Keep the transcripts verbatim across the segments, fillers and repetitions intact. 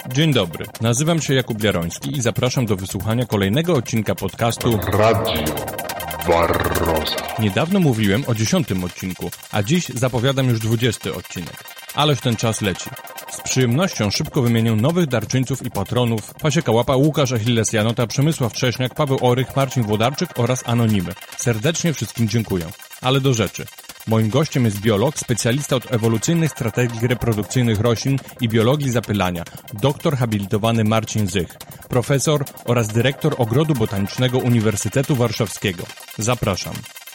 Dzień dobry, nazywam się Jakub Jaroński i zapraszam do wysłuchania kolejnego odcinka podcastu Radio Barroza. Niedawno mówiłem o dziesiątym odcinku, a dziś zapowiadam już dwudziesty odcinek. Ależ ten czas leci. Z przyjemnością szybko wymienię nowych darczyńców i patronów: Pasieka Łapa, Łukasz Achilles Janota, Przemysław Trześniak, Paweł Orych, Marcin Włodarczyk oraz Anonimy. Serdecznie wszystkim dziękuję. Ale do rzeczy. Moim gościem jest biolog, specjalista od ewolucyjnych strategii reprodukcyjnych roślin i biologii zapylania, doktor habilitowany Marcin Zych, profesor oraz dyrektor Ogrodu Botanicznego Uniwersytetu Warszawskiego. Zapraszam.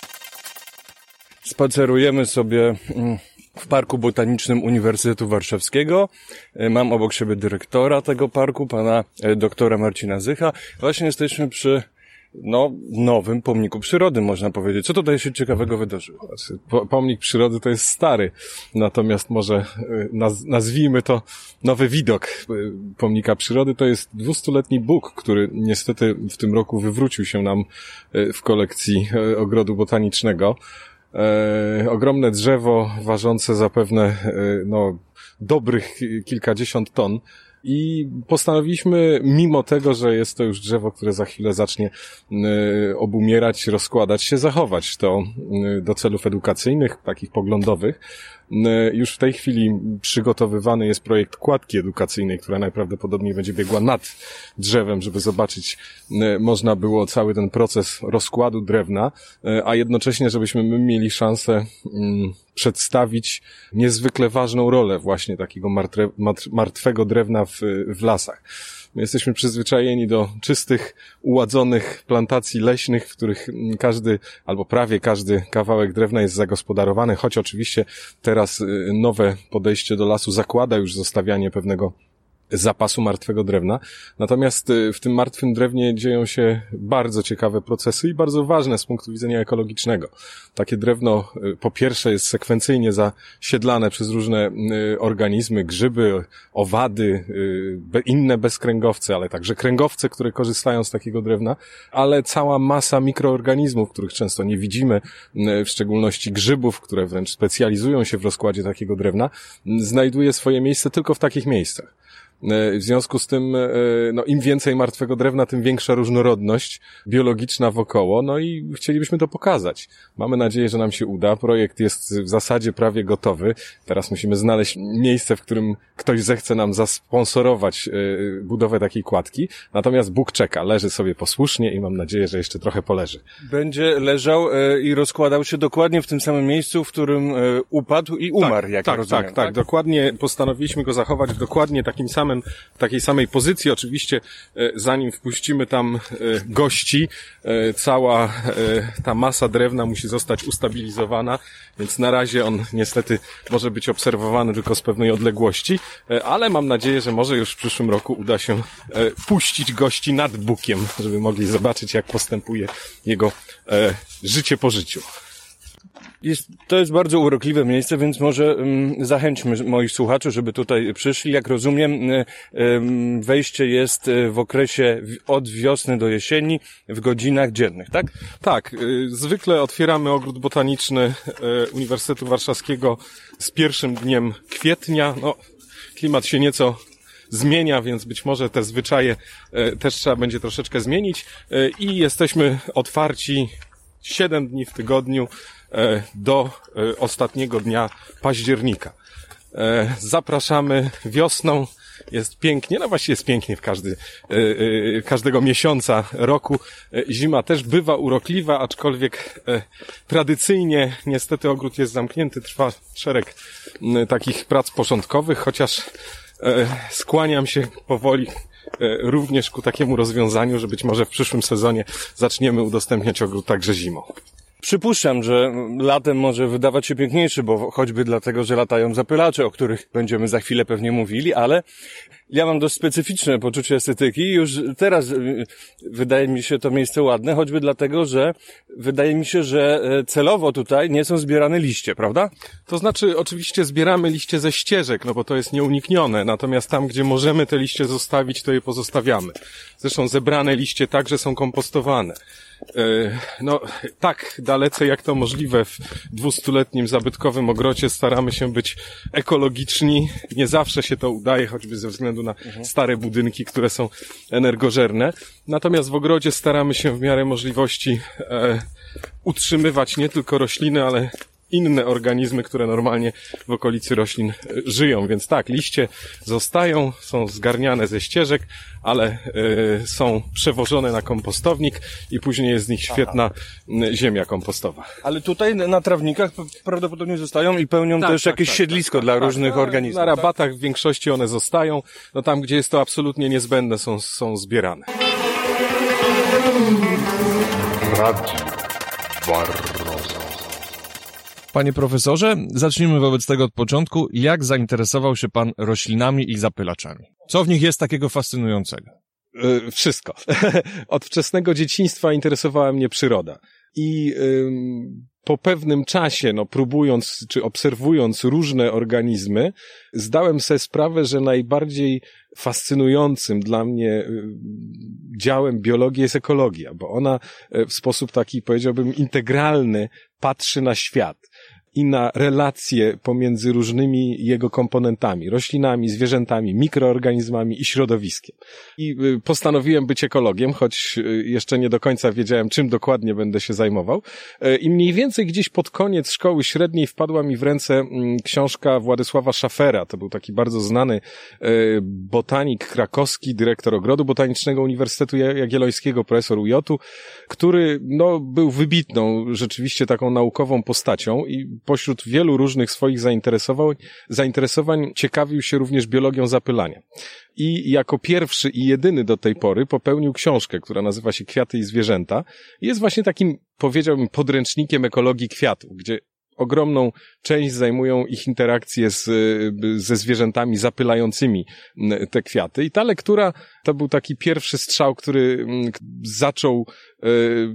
Spacerujemy sobie w Parku Botanicznym Uniwersytetu Warszawskiego. Mam obok siebie dyrektora tego parku, pana doktora Marcina Zycha. Właśnie jesteśmy przy no, nowym pomniku przyrody, można powiedzieć. Co tutaj się ciekawego wydarzyło? Znaczy, po, pomnik przyrody to jest stary, natomiast może naz, nazwijmy to nowy widok pomnika przyrody. To jest dwustuletni bóg, który niestety w tym roku wywrócił się nam w kolekcji Ogrodu Botanicznego. E, ogromne drzewo ważące zapewne e, no, dobrych kilkadziesiąt ton. I postanowiliśmy, mimo tego, że jest to już drzewo, które za chwilę zacznie y, obumierać, rozkładać się, zachować to y, do celów edukacyjnych, takich poglądowych. Y, już w tej chwili przygotowywany jest projekt kładki edukacyjnej, która najprawdopodobniej będzie biegła nad drzewem, żeby zobaczyć, y, można było cały ten proces rozkładu drewna, y, a jednocześnie, żebyśmy my mieli szansę y, przedstawić niezwykle ważną rolę właśnie takiego martwe, martwego drewna w, w lasach. My jesteśmy przyzwyczajeni do czystych, uładzonych plantacji leśnych, w których każdy, albo prawie każdy kawałek drewna jest zagospodarowany, choć oczywiście teraz nowe podejście do lasu zakłada już zostawianie pewnego zapasu martwego drewna. Natomiast w tym martwym drewnie dzieją się bardzo ciekawe procesy i bardzo ważne z punktu widzenia ekologicznego. Takie drewno po pierwsze jest sekwencyjnie zasiedlane przez różne organizmy, grzyby, owady, inne bezkręgowce, ale także kręgowce, które korzystają z takiego drewna, ale cała masa mikroorganizmów, których często nie widzimy, w szczególności grzybów, które wręcz specjalizują się w rozkładzie takiego drewna, znajduje swoje miejsce tylko w takich miejscach. W związku z tym, no im więcej martwego drewna, tym większa różnorodność biologiczna wokoło, no i chcielibyśmy to pokazać. Mamy nadzieję, że nam się uda. Projekt jest w zasadzie prawie gotowy. Teraz musimy znaleźć miejsce, w którym ktoś zechce nam zasponsorować budowę takiej kładki. Natomiast Bóg czeka, leży sobie posłusznie i mam nadzieję, że jeszcze trochę poleży. Będzie leżał i rozkładał się dokładnie w tym samym miejscu, w którym upadł i umarł, tak, jak tak, rozumiem. Tak, tak, tak. Dokładnie postanowiliśmy go zachować w dokładnie takim samym w takiej samej pozycji. Oczywiście zanim wpuścimy tam gości, cała ta masa drewna musi zostać ustabilizowana, więc na razie on niestety może być obserwowany tylko z pewnej odległości, ale mam nadzieję, że może już w przyszłym roku uda się puścić gości nad Bugiem, żeby mogli zobaczyć, jak postępuje jego życie po życiu. Jest, to jest bardzo urokliwe miejsce, więc może um, zachęćmy moich słuchaczy, żeby tutaj przyszli. Jak rozumiem, um, wejście jest w okresie od wiosny do jesieni w godzinach dziennych, tak? Tak. Y, zwykle otwieramy Ogród Botaniczny y, Uniwersytetu Warszawskiego z pierwszym dniem kwietnia. No, klimat się nieco zmienia, więc być może te zwyczaje y, też trzeba będzie troszeczkę zmienić. Y, I jesteśmy otwarci siedem dni w tygodniu do ostatniego dnia października. Zapraszamy wiosną, jest pięknie, no właściwie jest pięknie w każdy, każdego miesiąca roku. Zima też bywa urokliwa, aczkolwiek tradycyjnie niestety ogród jest zamknięty, trwa szereg takich prac porządkowych, chociaż skłaniam się powoli również ku takiemu rozwiązaniu, że być może w przyszłym sezonie zaczniemy udostępniać ogród także zimą. Przypuszczam, że latem może wydawać się piękniejszy, bo choćby dlatego, że latają zapylacze, o których będziemy za chwilę pewnie mówili, ale ja mam dość specyficzne poczucie estetyki i już teraz wydaje mi się to miejsce ładne, choćby dlatego, że wydaje mi się, że celowo tutaj nie są zbierane liście, prawda? To znaczy oczywiście zbieramy liście ze ścieżek, no bo to jest nieuniknione, natomiast tam, gdzie możemy te liście zostawić, to je pozostawiamy. Zresztą zebrane liście także są kompostowane. No, tak dalece jak to możliwe w dwustuletnim zabytkowym ogrodzie staramy się być ekologiczni. Nie zawsze się to udaje, choćby ze względu na stare budynki, które są energożerne. Natomiast w ogrodzie staramy się w miarę możliwości e, utrzymywać nie tylko rośliny, ale inne organizmy, które normalnie w okolicy roślin żyją. Więc tak, liście zostają, są zgarniane ze ścieżek, ale y, są przewożone na kompostownik i później jest z nich świetna Aha. ziemia kompostowa. Ale tutaj na trawnikach prawdopodobnie zostają i pełnią tak, też tak, jakieś tak, siedlisko tak, dla tak, różnych tak, organizmów. Na rabatach w większości one zostają. No tam, gdzie jest to absolutnie niezbędne, są, są zbierane. Radio Barroso. Panie profesorze, zacznijmy wobec tego od początku. Jak zainteresował się pan roślinami i zapylaczami? Co w nich jest takiego fascynującego? Yy, wszystko. Od wczesnego dzieciństwa interesowała mnie przyroda. I yy, po pewnym czasie, no próbując czy obserwując różne organizmy, zdałem sobie sprawę, że najbardziej fascynującym dla mnie działem biologii jest ekologia, bo ona w sposób taki, powiedziałbym, integralny patrzy na świat i na relacje pomiędzy różnymi jego komponentami, roślinami, zwierzętami, mikroorganizmami i środowiskiem. I postanowiłem być ekologiem, choć jeszcze nie do końca wiedziałem, czym dokładnie będę się zajmował. I mniej więcej gdzieś pod koniec szkoły średniej wpadła mi w ręce książka Władysława Schaffera. To był taki bardzo znany botanik krakowski, dyrektor Ogrodu Botanicznego Uniwersytetu Jagiellońskiego, profesor U J-u, który no, był wybitną, rzeczywiście taką naukową postacią i pośród wielu różnych swoich zainteresowań, zainteresowań ciekawił się również biologią zapylania. I jako pierwszy i jedyny do tej pory popełnił książkę, która nazywa się Kwiaty i zwierzęta. I jest właśnie takim, powiedziałbym, podręcznikiem ekologii kwiatów, gdzie ogromną część zajmują ich interakcje z, ze zwierzętami zapylającymi te kwiaty. I ta lektura to był taki pierwszy strzał, który zaczął e,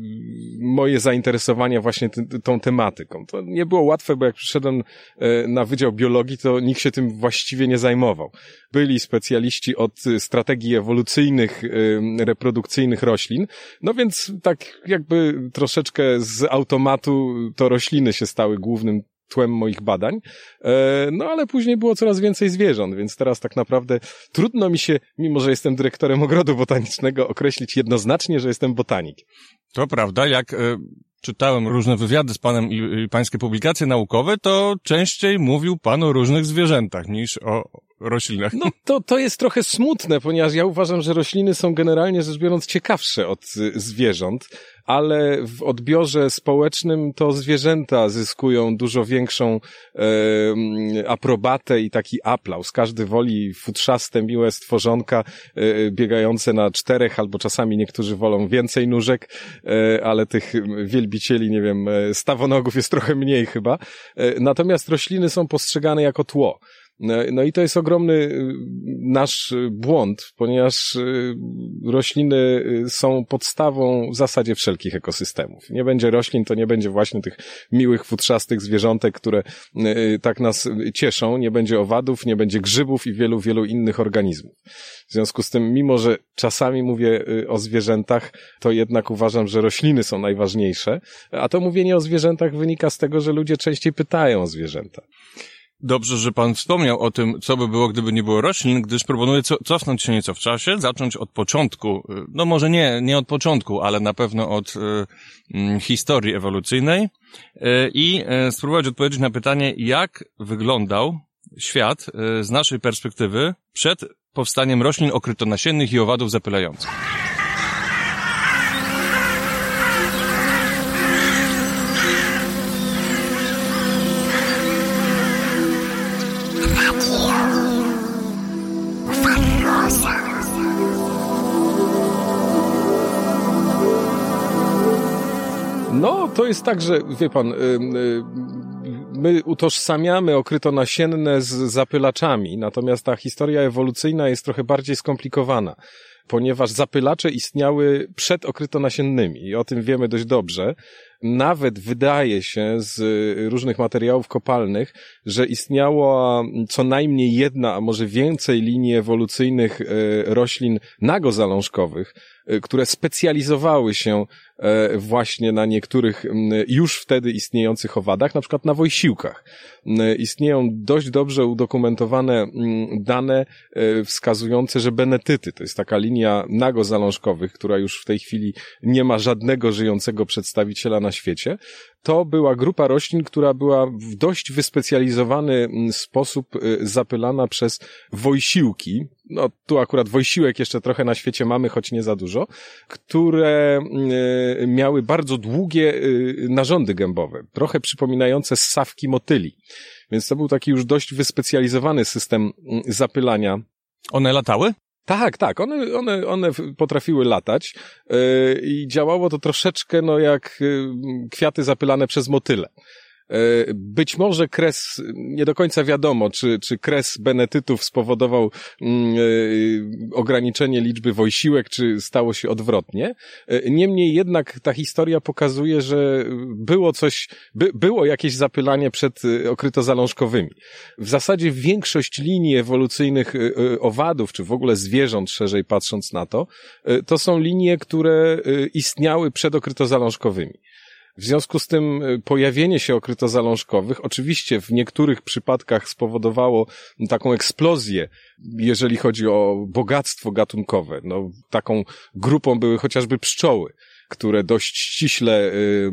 moje zainteresowania właśnie t, tą tematyką. To nie było łatwe, bo jak przyszedłem e, na Wydział Biologii, to nikt się tym właściwie nie zajmował. Byli specjaliści od strategii ewolucyjnych, e, reprodukcyjnych roślin, no więc tak jakby troszeczkę z automatu to rośliny się stały głównym tłem moich badań, no ale później było coraz więcej zwierząt, więc teraz tak naprawdę trudno mi się, mimo że jestem dyrektorem ogrodu botanicznego, określić jednoznacznie, że jestem botanik. To prawda, jak y, czytałem różne wywiady z panem i, i pańskie publikacje naukowe, to częściej mówił pan o różnych zwierzętach niż o roślinach. No to, to jest trochę smutne, ponieważ ja uważam, że rośliny są generalnie rzecz biorąc ciekawsze od y, zwierząt, ale w odbiorze społecznym to zwierzęta zyskują dużo większą e, aprobatę i taki aplauz. Każdy woli futrzaste, miłe stworzonka e, biegające na czterech, albo czasami niektórzy wolą więcej nóżek, e, ale tych wielbicieli, nie wiem, stawonogów jest trochę mniej chyba. E, natomiast rośliny są postrzegane jako tło. No i to jest ogromny nasz błąd, ponieważ rośliny są podstawą w zasadzie wszelkich ekosystemów. Nie będzie roślin, to nie będzie właśnie tych miłych, futrzastych zwierzątek, które tak nas cieszą, nie będzie owadów, nie będzie grzybów i wielu, wielu innych organizmów. W związku z tym, mimo że czasami mówię o zwierzętach, to jednak uważam, że rośliny są najważniejsze, a to mówienie o zwierzętach wynika z tego, że ludzie częściej pytają o zwierzęta. Dobrze, że pan wspomniał o tym, co by było, gdyby nie było roślin, gdyż proponuję co, cofnąć się nieco w czasie, zacząć od początku, no może nie, nie od początku, ale na pewno od y, historii ewolucyjnej y, i y, spróbować odpowiedzieć na pytanie, jak wyglądał świat y, z naszej perspektywy przed powstaniem roślin okrytonasiennych i owadów zapylających. No, to jest tak, że wie pan, my utożsamiamy okrytonasienne z zapylaczami, natomiast ta historia ewolucyjna jest trochę bardziej skomplikowana. ponieważ zapylacze istniały przed okrytonasiennymi i o tym wiemy dość dobrze. Nawet wydaje się z różnych materiałów kopalnych, że istniała co najmniej jedna, a może więcej linii ewolucyjnych roślin nagozalążkowych, które specjalizowały się właśnie na niektórych już wtedy istniejących owadach, na przykład na wojsiłkach. Istnieją dość dobrze udokumentowane dane wskazujące, że benetyty, to jest taka linia nagozalążkowych, która już w tej chwili nie ma żadnego żyjącego przedstawiciela na świecie, to była grupa roślin, która była w dość wyspecjalizowany sposób zapylana przez wojsiłki. No tu akurat wojsiłek jeszcze trochę na świecie mamy, choć nie za dużo, które miały bardzo długie narządy gębowe, trochę przypominające ssawki motyli. Więc to był taki już dość wyspecjalizowany system zapylania. One latały? Tak, tak, one, one, one potrafiły latać yy, i działało to troszeczkę no jak yy, kwiaty zapylane przez motyle. Być może kres, nie do końca wiadomo, czy, czy kres benetytów spowodował yy, ograniczenie liczby wojsiłek, czy stało się odwrotnie. Niemniej jednak ta historia pokazuje, że było coś, by, było jakieś zapylanie przed okrytozalążkowymi. W zasadzie większość linii ewolucyjnych owadów, czy w ogóle zwierząt, szerzej patrząc na to, to są linie, które istniały przed okrytozalążkowymi. W związku z tym pojawienie się okrytozalążkowych oczywiście w niektórych przypadkach spowodowało taką eksplozję, jeżeli chodzi o bogactwo gatunkowe. No, taką grupą były chociażby pszczoły, które dość ściśle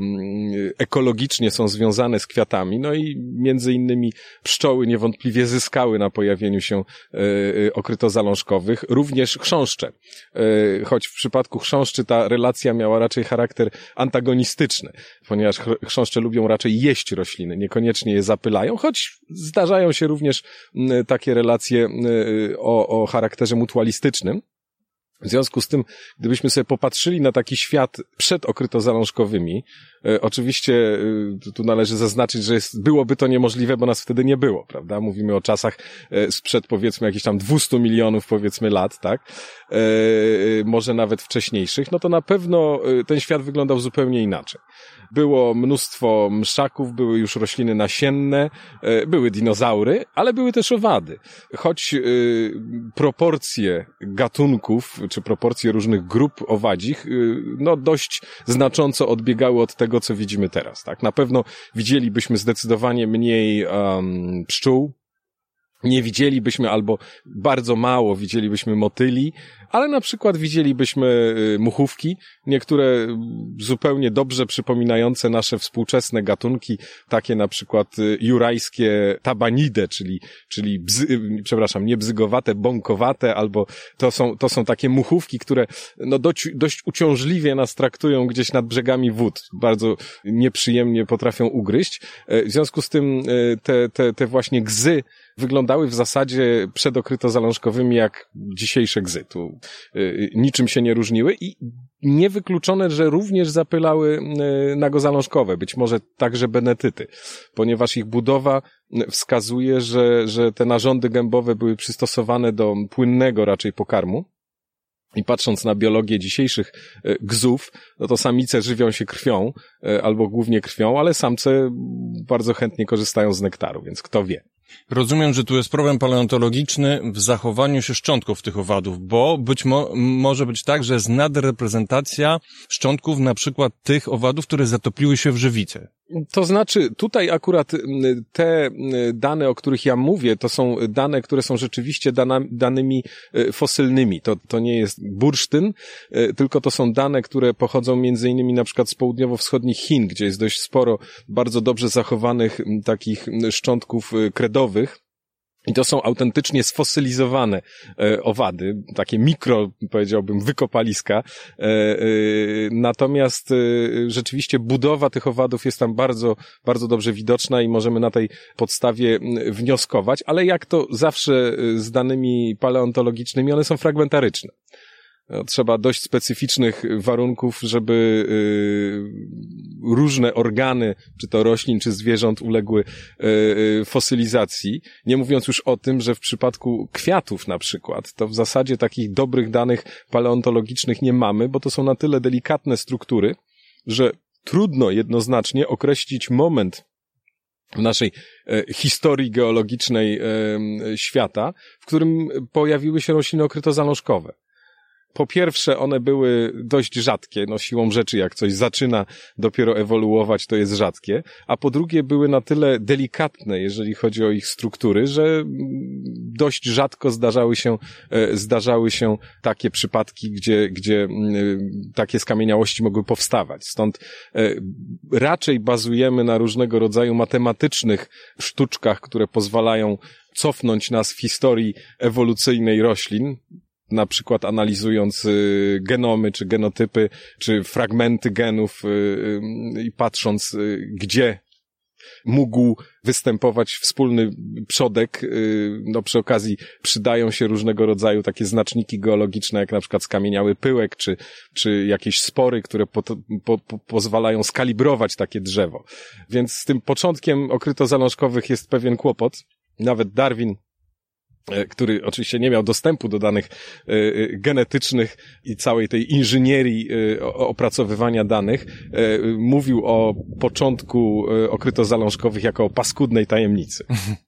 y, ekologicznie są związane z kwiatami, no i między innymi pszczoły niewątpliwie zyskały na pojawieniu się y, y, okrytozalążkowych, również chrząszcze, y, choć w przypadku chrząszczy ta relacja miała raczej charakter antagonistyczny, ponieważ chrząszcze lubią raczej jeść rośliny, niekoniecznie je zapylają, choć zdarzają się również y, takie relacje y, o, o charakterze mutualistycznym. W związku z tym, gdybyśmy sobie popatrzyli na taki świat przed okrytozalążkowymi, e, oczywiście e, tu należy zaznaczyć, że jest, byłoby to niemożliwe, bo nas wtedy nie było, prawda? Mówimy o czasach e, sprzed powiedzmy jakichś tam dwieście milionów powiedzmy lat, tak? E, może nawet wcześniejszych, no to na pewno e, ten świat wyglądał zupełnie inaczej. Było mnóstwo mszaków, były już rośliny nasienne, e, były dinozaury, ale były też owady. Choć e, proporcje gatunków, czy proporcje różnych grup owadzich, no dość znacząco odbiegały od tego, co widzimy teraz, tak? Na pewno widzielibyśmy zdecydowanie mniej um, pszczół, nie widzielibyśmy albo bardzo mało widzielibyśmy motyli, ale na przykład widzielibyśmy muchówki, niektóre zupełnie dobrze przypominające nasze współczesne gatunki, takie na przykład jurajskie tabanidae, czyli, czyli bzy, przepraszam, nie bzygowate, bąkowate, albo to są, to są takie muchówki, które no dość, dość uciążliwie nas traktują gdzieś nad brzegami wód, bardzo nieprzyjemnie potrafią ugryźć. W związku z tym te, te, te właśnie gzy wyglądały w zasadzie przed okrytozalążkowymi jak dzisiejsze gzy. Tu y, niczym się nie różniły i niewykluczone, że również zapylały y, nagozalążkowe, być może także benetyty, ponieważ ich budowa wskazuje, że, że te narządy gębowe były przystosowane do płynnego raczej pokarmu. I patrząc na biologię dzisiejszych gzów, no to samice żywią się krwią, albo głównie krwią, ale samce bardzo chętnie korzystają z nektaru, więc kto wie. Rozumiem, że tu jest problem paleontologiczny w zachowaniu się szczątków tych owadów, bo być mo- może być tak, że jest nadreprezentacja szczątków na przykład tych owadów, które zatopiły się w żywicy. To znaczy, tutaj akurat te dane, o których ja mówię, to są dane, które są rzeczywiście dana, danymi fosylnymi. To, to nie jest bursztyn, tylko to są dane, które pochodzą między innymi na przykład z południowo-wschodnich Chin, gdzie jest dość sporo bardzo dobrze zachowanych takich szczątków kredowych. I to są autentycznie sfosylizowane e, owady, takie mikro, powiedziałbym, wykopaliska. E, e, natomiast e, rzeczywiście budowa tych owadów jest tam bardzo, bardzo dobrze widoczna i możemy na tej podstawie wnioskować, ale jak to zawsze z danymi paleontologicznymi, one są fragmentaryczne. Trzeba dość specyficznych warunków, żeby y, różne organy, czy to roślin, czy zwierząt, uległy y, fosylizacji. Nie mówiąc już o tym, że w przypadku kwiatów na przykład, to w zasadzie takich dobrych danych paleontologicznych nie mamy, bo to są na tyle delikatne struktury, że trudno jednoznacznie określić moment w naszej e, historii geologicznej e, świata, w którym pojawiły się rośliny okrytozalążkowe. Po pierwsze, one były dość rzadkie, no siłą rzeczy, jak coś zaczyna dopiero ewoluować, to jest rzadkie, a po drugie były na tyle delikatne, jeżeli chodzi o ich struktury, że dość rzadko zdarzały się, zdarzały się takie przypadki, gdzie, gdzie takie skamieniałości mogły powstawać. Stąd raczej bazujemy na różnego rodzaju matematycznych sztuczkach, które pozwalają cofnąć nas w historii ewolucyjnej roślin, na przykład analizując y, genomy, czy genotypy, czy fragmenty genów y, y, i patrząc, y, gdzie mógł występować wspólny przodek. Y, no przy okazji przydają się różnego rodzaju takie znaczniki geologiczne, jak na przykład skamieniały pyłek, czy, czy jakieś spory, które po, po, po, pozwalają skalibrować takie drzewo. Więc z tym początkiem okrytozalążkowych jest pewien kłopot. Nawet Darwin, który oczywiście nie miał dostępu do danych y, genetycznych i całej tej inżynierii y, opracowywania danych, y, mówił o początku y, okrytozalążkowych jako o paskudnej tajemnicy.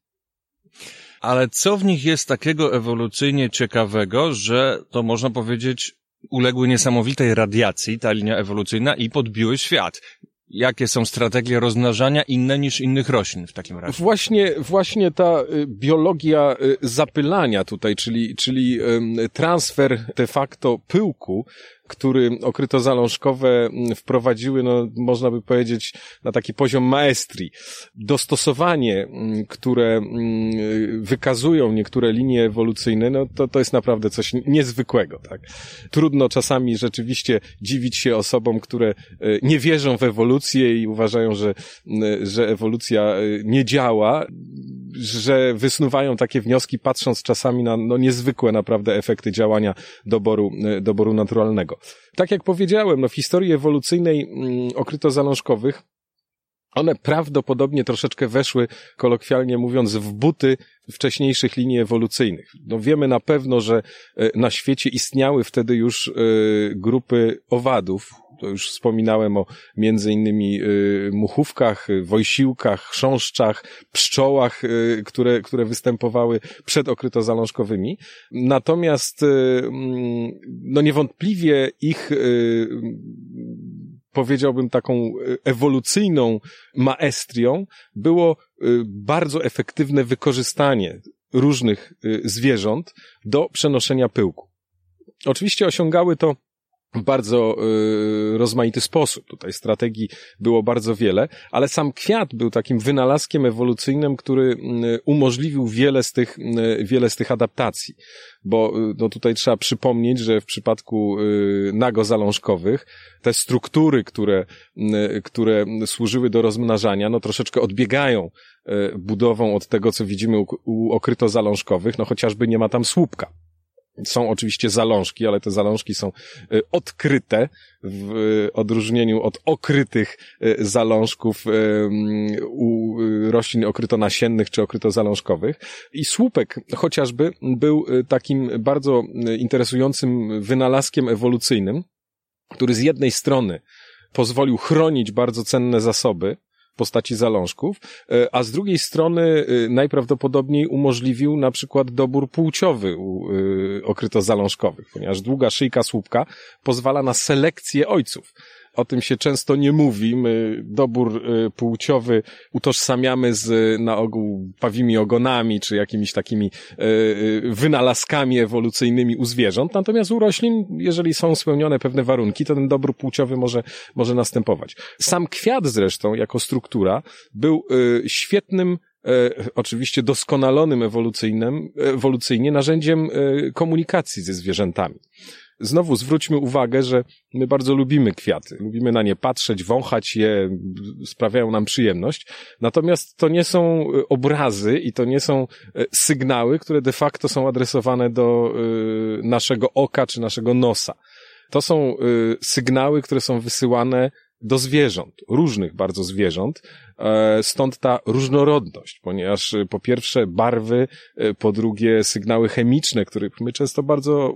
Ale co w nich jest takiego ewolucyjnie ciekawego, że to można powiedzieć uległy niesamowitej radiacji, ta linia ewolucyjna, i podbiły świat? Jakie są strategie rozmnażania inne niż innych roślin w takim razie? Właśnie, właśnie ta biologia zapylania tutaj, czyli, czyli transfer de facto pyłku, który okrytozalążkowe wprowadziły, no można by powiedzieć, na taki poziom maestrii. Dostosowanie, które wykazują niektóre linie ewolucyjne, no to, to jest naprawdę coś niezwykłego, tak. Trudno czasami rzeczywiście dziwić się osobom, które nie wierzą w ewolucję i uważają, że, że ewolucja nie działa, że wysnuwają takie wnioski, patrząc czasami na no, niezwykłe naprawdę efekty działania doboru, doboru naturalnego. Tak jak powiedziałem, no w historii ewolucyjnej mm, okrytozalążkowych one prawdopodobnie troszeczkę weszły, kolokwialnie mówiąc, w buty wcześniejszych linii ewolucyjnych. No wiemy na pewno, że na świecie istniały wtedy już grupy owadów. To już wspominałem o między innymi muchówkach, wojsiłkach, chrząszczach, pszczołach, które, które występowały przed okrytozalążkowymi. Natomiast no niewątpliwie ich, powiedziałbym, taką ewolucyjną maestrią było bardzo efektywne wykorzystanie różnych zwierząt do przenoszenia pyłku. Oczywiście osiągały to w bardzo y, rozmaity sposób. Tutaj strategii było bardzo wiele, ale sam kwiat był takim wynalazkiem ewolucyjnym, który y, umożliwił wiele z tych, y, wiele z tych adaptacji. Bo y, no tutaj trzeba przypomnieć, że w przypadku y, nagozalążkowych te struktury, które, y, które służyły do rozmnażania, no troszeczkę odbiegają y, budową od tego, co widzimy u, u okrytozalążkowych, no chociażby nie ma tam słupka. Są oczywiście zalążki, ale te zalążki są odkryte w odróżnieniu od okrytych zalążków u roślin okrytonasiennych czy okrytozalążkowych. I słupek chociażby był takim bardzo interesującym wynalazkiem ewolucyjnym, który z jednej strony pozwolił chronić bardzo cenne zasoby w postaci zalążków, a z drugiej strony najprawdopodobniej umożliwił na przykład dobór płciowy u okrytozalążkowych, ponieważ długa szyjka słupka pozwala na selekcję ojców. O tym się często nie mówi. My dobór płciowy utożsamiamy z na ogół pawimi ogonami, czy jakimiś takimi wynalazkami ewolucyjnymi u zwierząt. Natomiast u roślin, jeżeli są spełnione pewne warunki, to ten dobór płciowy może, może następować. Sam kwiat zresztą, jako struktura, był świetnym, oczywiście doskonalonym ewolucyjnym, ewolucyjnie narzędziem komunikacji ze zwierzętami. znowu zwróćmy uwagę, że my bardzo lubimy kwiaty, lubimy na nie patrzeć, wąchać je, sprawiają nam przyjemność, natomiast to nie są obrazy i to nie są sygnały, które de facto są adresowane do naszego oka czy naszego nosa. To są sygnały, które są wysyłane do zwierząt, różnych bardzo zwierząt, stąd ta różnorodność, ponieważ po pierwsze barwy, po drugie sygnały chemiczne, których my często bardzo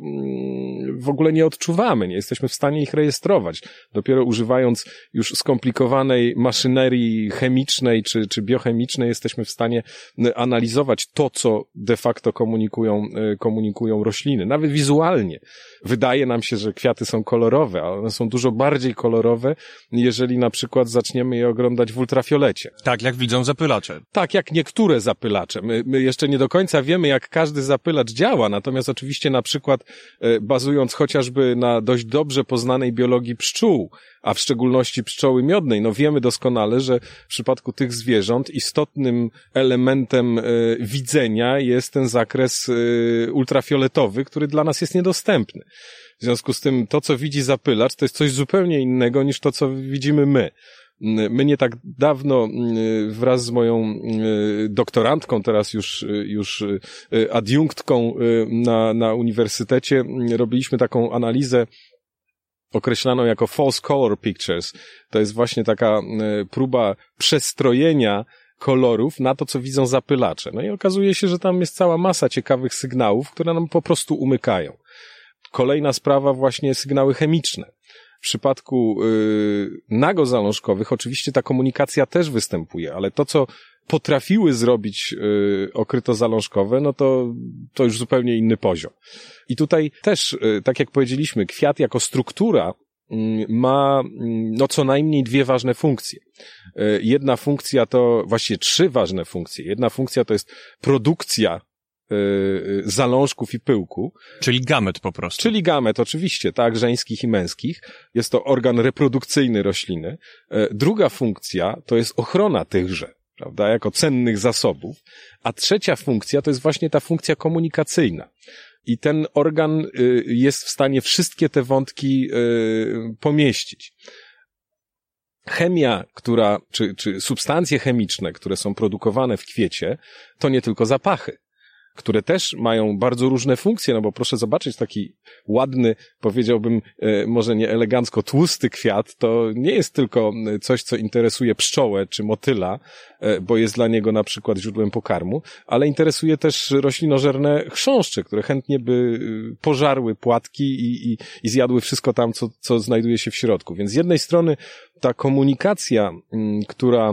w ogóle nie odczuwamy, nie jesteśmy w stanie ich rejestrować. Dopiero używając już skomplikowanej maszynerii chemicznej czy, czy biochemicznej jesteśmy w stanie analizować to, co de facto komunikują, komunikują rośliny. Nawet wizualnie. Wydaje nam się, że kwiaty są kolorowe, ale one są dużo bardziej kolorowe, jeżeli na przykład zaczniemy je oglądać w ultrafiolecie. Tak, jak widzą zapylacze. Tak, jak niektóre zapylacze. My, my jeszcze nie do końca wiemy, jak każdy zapylacz działa, natomiast oczywiście na przykład e, bazując chociażby na dość dobrze poznanej biologii pszczół, a w szczególności pszczoły miodnej, no wiemy doskonale, że w przypadku tych zwierząt istotnym elementem e, widzenia jest ten zakres e, ultrafioletowy, który dla nas jest niedostępny. W związku z tym to, co widzi zapylacz, to jest coś zupełnie innego niż to, co widzimy my. My nie tak dawno wraz z moją doktorantką, teraz już, już adiunktką na, na uniwersytecie robiliśmy taką analizę określaną jako false color pictures. To jest właśnie taka próba przestrojenia kolorów na to, co widzą zapylacze. No i okazuje się, że tam jest cała masa ciekawych sygnałów, które nam po prostu umykają. Kolejna sprawa właśnie sygnały chemiczne. W przypadku y, nagozalążkowych oczywiście ta komunikacja też występuje, ale to, co potrafiły zrobić y, okrytozalążkowe, no to, to już zupełnie inny poziom. I tutaj też, y, tak jak powiedzieliśmy, kwiat jako struktura y, ma no co najmniej dwie ważne funkcje. Y, jedna funkcja to, właściwie trzy ważne funkcje. Jedna funkcja to jest produkcja zalążków i pyłku. Czyli gamet po prostu. Czyli gamet, oczywiście, tak, żeńskich i męskich. Jest to organ reprodukcyjny rośliny. Druga funkcja to jest ochrona tychże, prawda, jako cennych zasobów. A trzecia funkcja to jest właśnie ta funkcja komunikacyjna. I ten organ jest w stanie wszystkie te wątki pomieścić. Chemia, która, czy, czy substancje chemiczne, które są produkowane w kwiecie, to nie tylko zapachy, które też mają bardzo różne funkcje, no bo proszę zobaczyć, taki ładny, powiedziałbym, e, może nie elegancko, tłusty kwiat, to nie jest tylko coś, co interesuje pszczołę czy motyla, e, bo jest dla niego na przykład źródłem pokarmu, ale interesuje też roślinożerne chrząszcze, które chętnie by pożarły płatki i, i, i zjadły wszystko tam, co, co znajduje się w środku. Więc z jednej strony ta komunikacja, m, która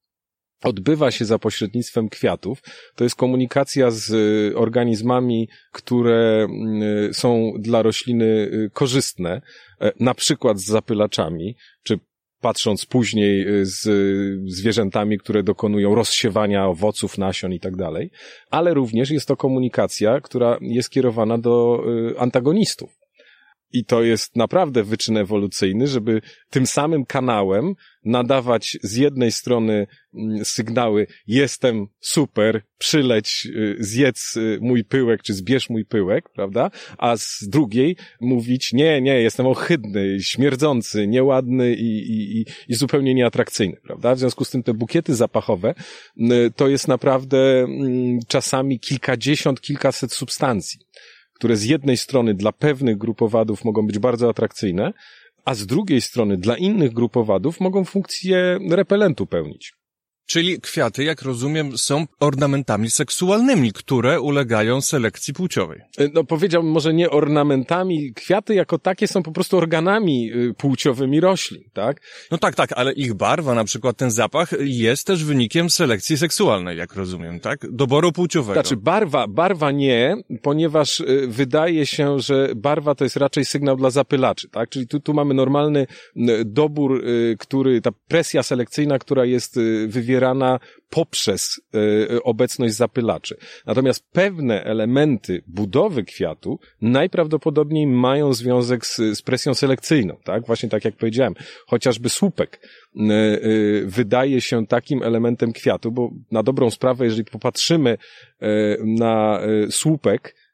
odbywa się za pośrednictwem kwiatów, to jest komunikacja z organizmami, które są dla rośliny korzystne, na przykład z zapylaczami, czy patrząc później z zwierzętami, które dokonują rozsiewania owoców, nasion i tak dalej, ale również jest to komunikacja, która jest kierowana do antagonistów. I to jest naprawdę wyczyn ewolucyjny, żeby tym samym kanałem nadawać z jednej strony sygnały jestem super, przyleć, zjedz mój pyłek, czy zbierz mój pyłek, prawda? A z drugiej mówić nie, nie, jestem ohydny, śmierdzący, nieładny i, i, i zupełnie nieatrakcyjny, prawda? W związku z tym te bukiety zapachowe to jest naprawdę czasami kilkadziesiąt, kilkaset substancji, które z jednej strony dla pewnych grup owadów mogą być bardzo atrakcyjne, a z drugiej strony dla innych grup owadów mogą funkcję repelentu pełnić. Czyli kwiaty, jak rozumiem, są ornamentami seksualnymi, które ulegają selekcji płciowej. No powiedziałbym może nie ornamentami, kwiaty jako takie są po prostu organami płciowymi roślin, tak? No tak, tak, ale ich barwa, na przykład ten zapach, jest też wynikiem selekcji seksualnej, jak rozumiem, tak? Doboru płciowego. Znaczy barwa, barwa nie, ponieważ wydaje się, że barwa to jest raczej sygnał dla zapylaczy, tak? Czyli tu, tu mamy normalny dobór, który, ta presja selekcyjna, która jest wywierana poprzez y, obecność zapylaczy. Natomiast pewne elementy budowy kwiatu najprawdopodobniej mają związek z, z presją selekcyjną, tak? Właśnie tak jak powiedziałem, chociażby słupek y, y, wydaje się takim elementem kwiatu, bo na dobrą sprawę, jeżeli popatrzymy y, na y, słupek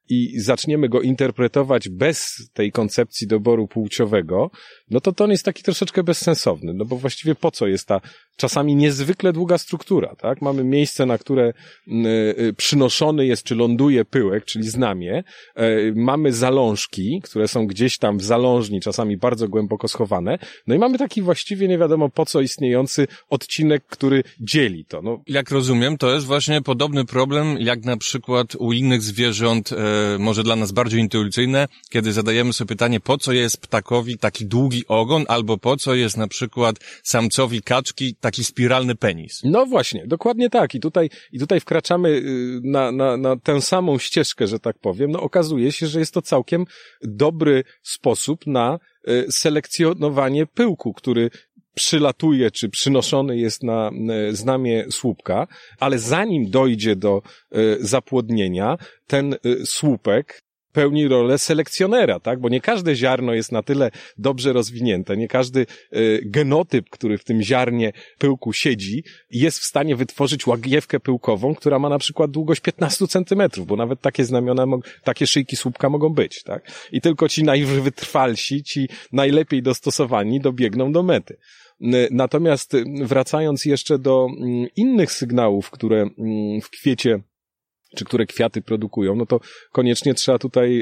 i zaczniemy go interpretować bez tej koncepcji doboru płciowego, no to to on jest taki troszeczkę bezsensowny, no bo właściwie po co jest ta czasami niezwykle długa struktura, tak? Mamy miejsce, na które y, y, przynoszony jest czy ląduje pyłek, czyli znamie, y, mamy zalążki, które są gdzieś tam w zalążni, czasami bardzo głęboko schowane, no i mamy taki właściwie nie wiadomo po co istniejący odcinek, który dzieli to. No. Jak rozumiem, to jest właśnie podobny problem, jak na przykład u innych zwierząt, e, może dla nas bardziej intuicyjne, kiedy zadajemy sobie pytanie, po co jest ptakowi taki długi ogon, albo po co jest na przykład samcowi kaczki taki spiralny penis. No właśnie, dokładnie tak. I tutaj, i tutaj wkraczamy na, na, na tę samą ścieżkę, że tak powiem. No okazuje się, że jest to całkiem dobry sposób na selekcjonowanie pyłku, który przylatuje, czy przynoszony jest na znamie słupka, ale zanim dojdzie do zapłodnienia, ten słupek pełni rolę selekcjonera, tak? Bo nie każde ziarno jest na tyle dobrze rozwinięte, nie każdy y, genotyp, który w tym ziarnie pyłku siedzi, jest w stanie wytworzyć łagiewkę pyłkową, która ma na przykład długość piętnaście centymetrów, bo nawet takie znamiona, takie szyjki słupka mogą być, tak? I tylko ci najwytrwalsi, ci najlepiej dostosowani dobiegną do mety. Natomiast wracając jeszcze do innych sygnałów, które w kwiecie czy które kwiaty produkują, no to koniecznie trzeba tutaj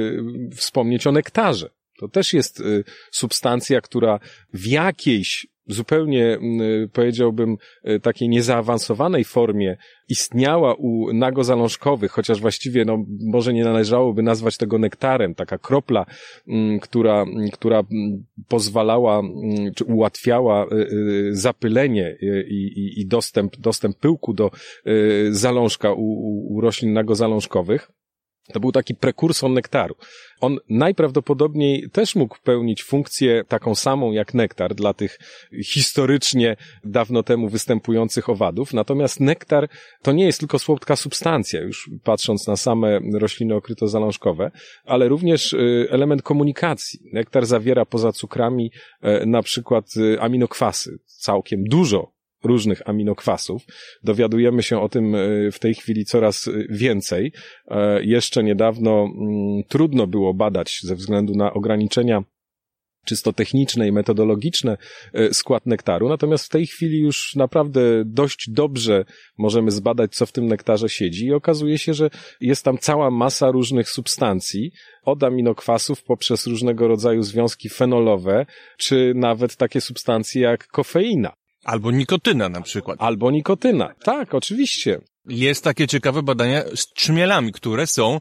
y, wspomnieć o nektarze. To też jest y, substancja, która w jakiejś zupełnie, y, powiedziałbym, y, takiej niezaawansowanej formie istniała u nagozalążkowych, chociaż właściwie no, może nie należałoby nazwać tego nektarem, taka kropla, y, która, y, która pozwalała, y, czy ułatwiała y, y, zapylenie y, i, i dostęp, dostęp pyłku do y, zalążka u, u, u roślin nagozalążkowych. To był taki prekursor nektaru. On najprawdopodobniej też mógł pełnić funkcję taką samą jak nektar dla tych historycznie dawno temu występujących owadów. Natomiast nektar to nie jest tylko słodka substancja, już patrząc na same rośliny okrytozalążkowe, ale również element komunikacji. Nektar zawiera poza cukrami na przykład aminokwasy, całkiem dużo różnych aminokwasów. Dowiadujemy się o tym w tej chwili coraz więcej. Jeszcze niedawno trudno było badać ze względu na ograniczenia czysto techniczne i metodologiczne skład nektaru, natomiast w tej chwili już naprawdę dość dobrze możemy zbadać, co w tym nektarze siedzi i okazuje się, że jest tam cała masa różnych substancji, od aminokwasów poprzez różnego rodzaju związki fenolowe, czy nawet takie substancje jak kofeina. Albo nikotyna na przykład. Albo nikotyna. Tak, oczywiście. Jest takie ciekawe badania z trzmielami, które są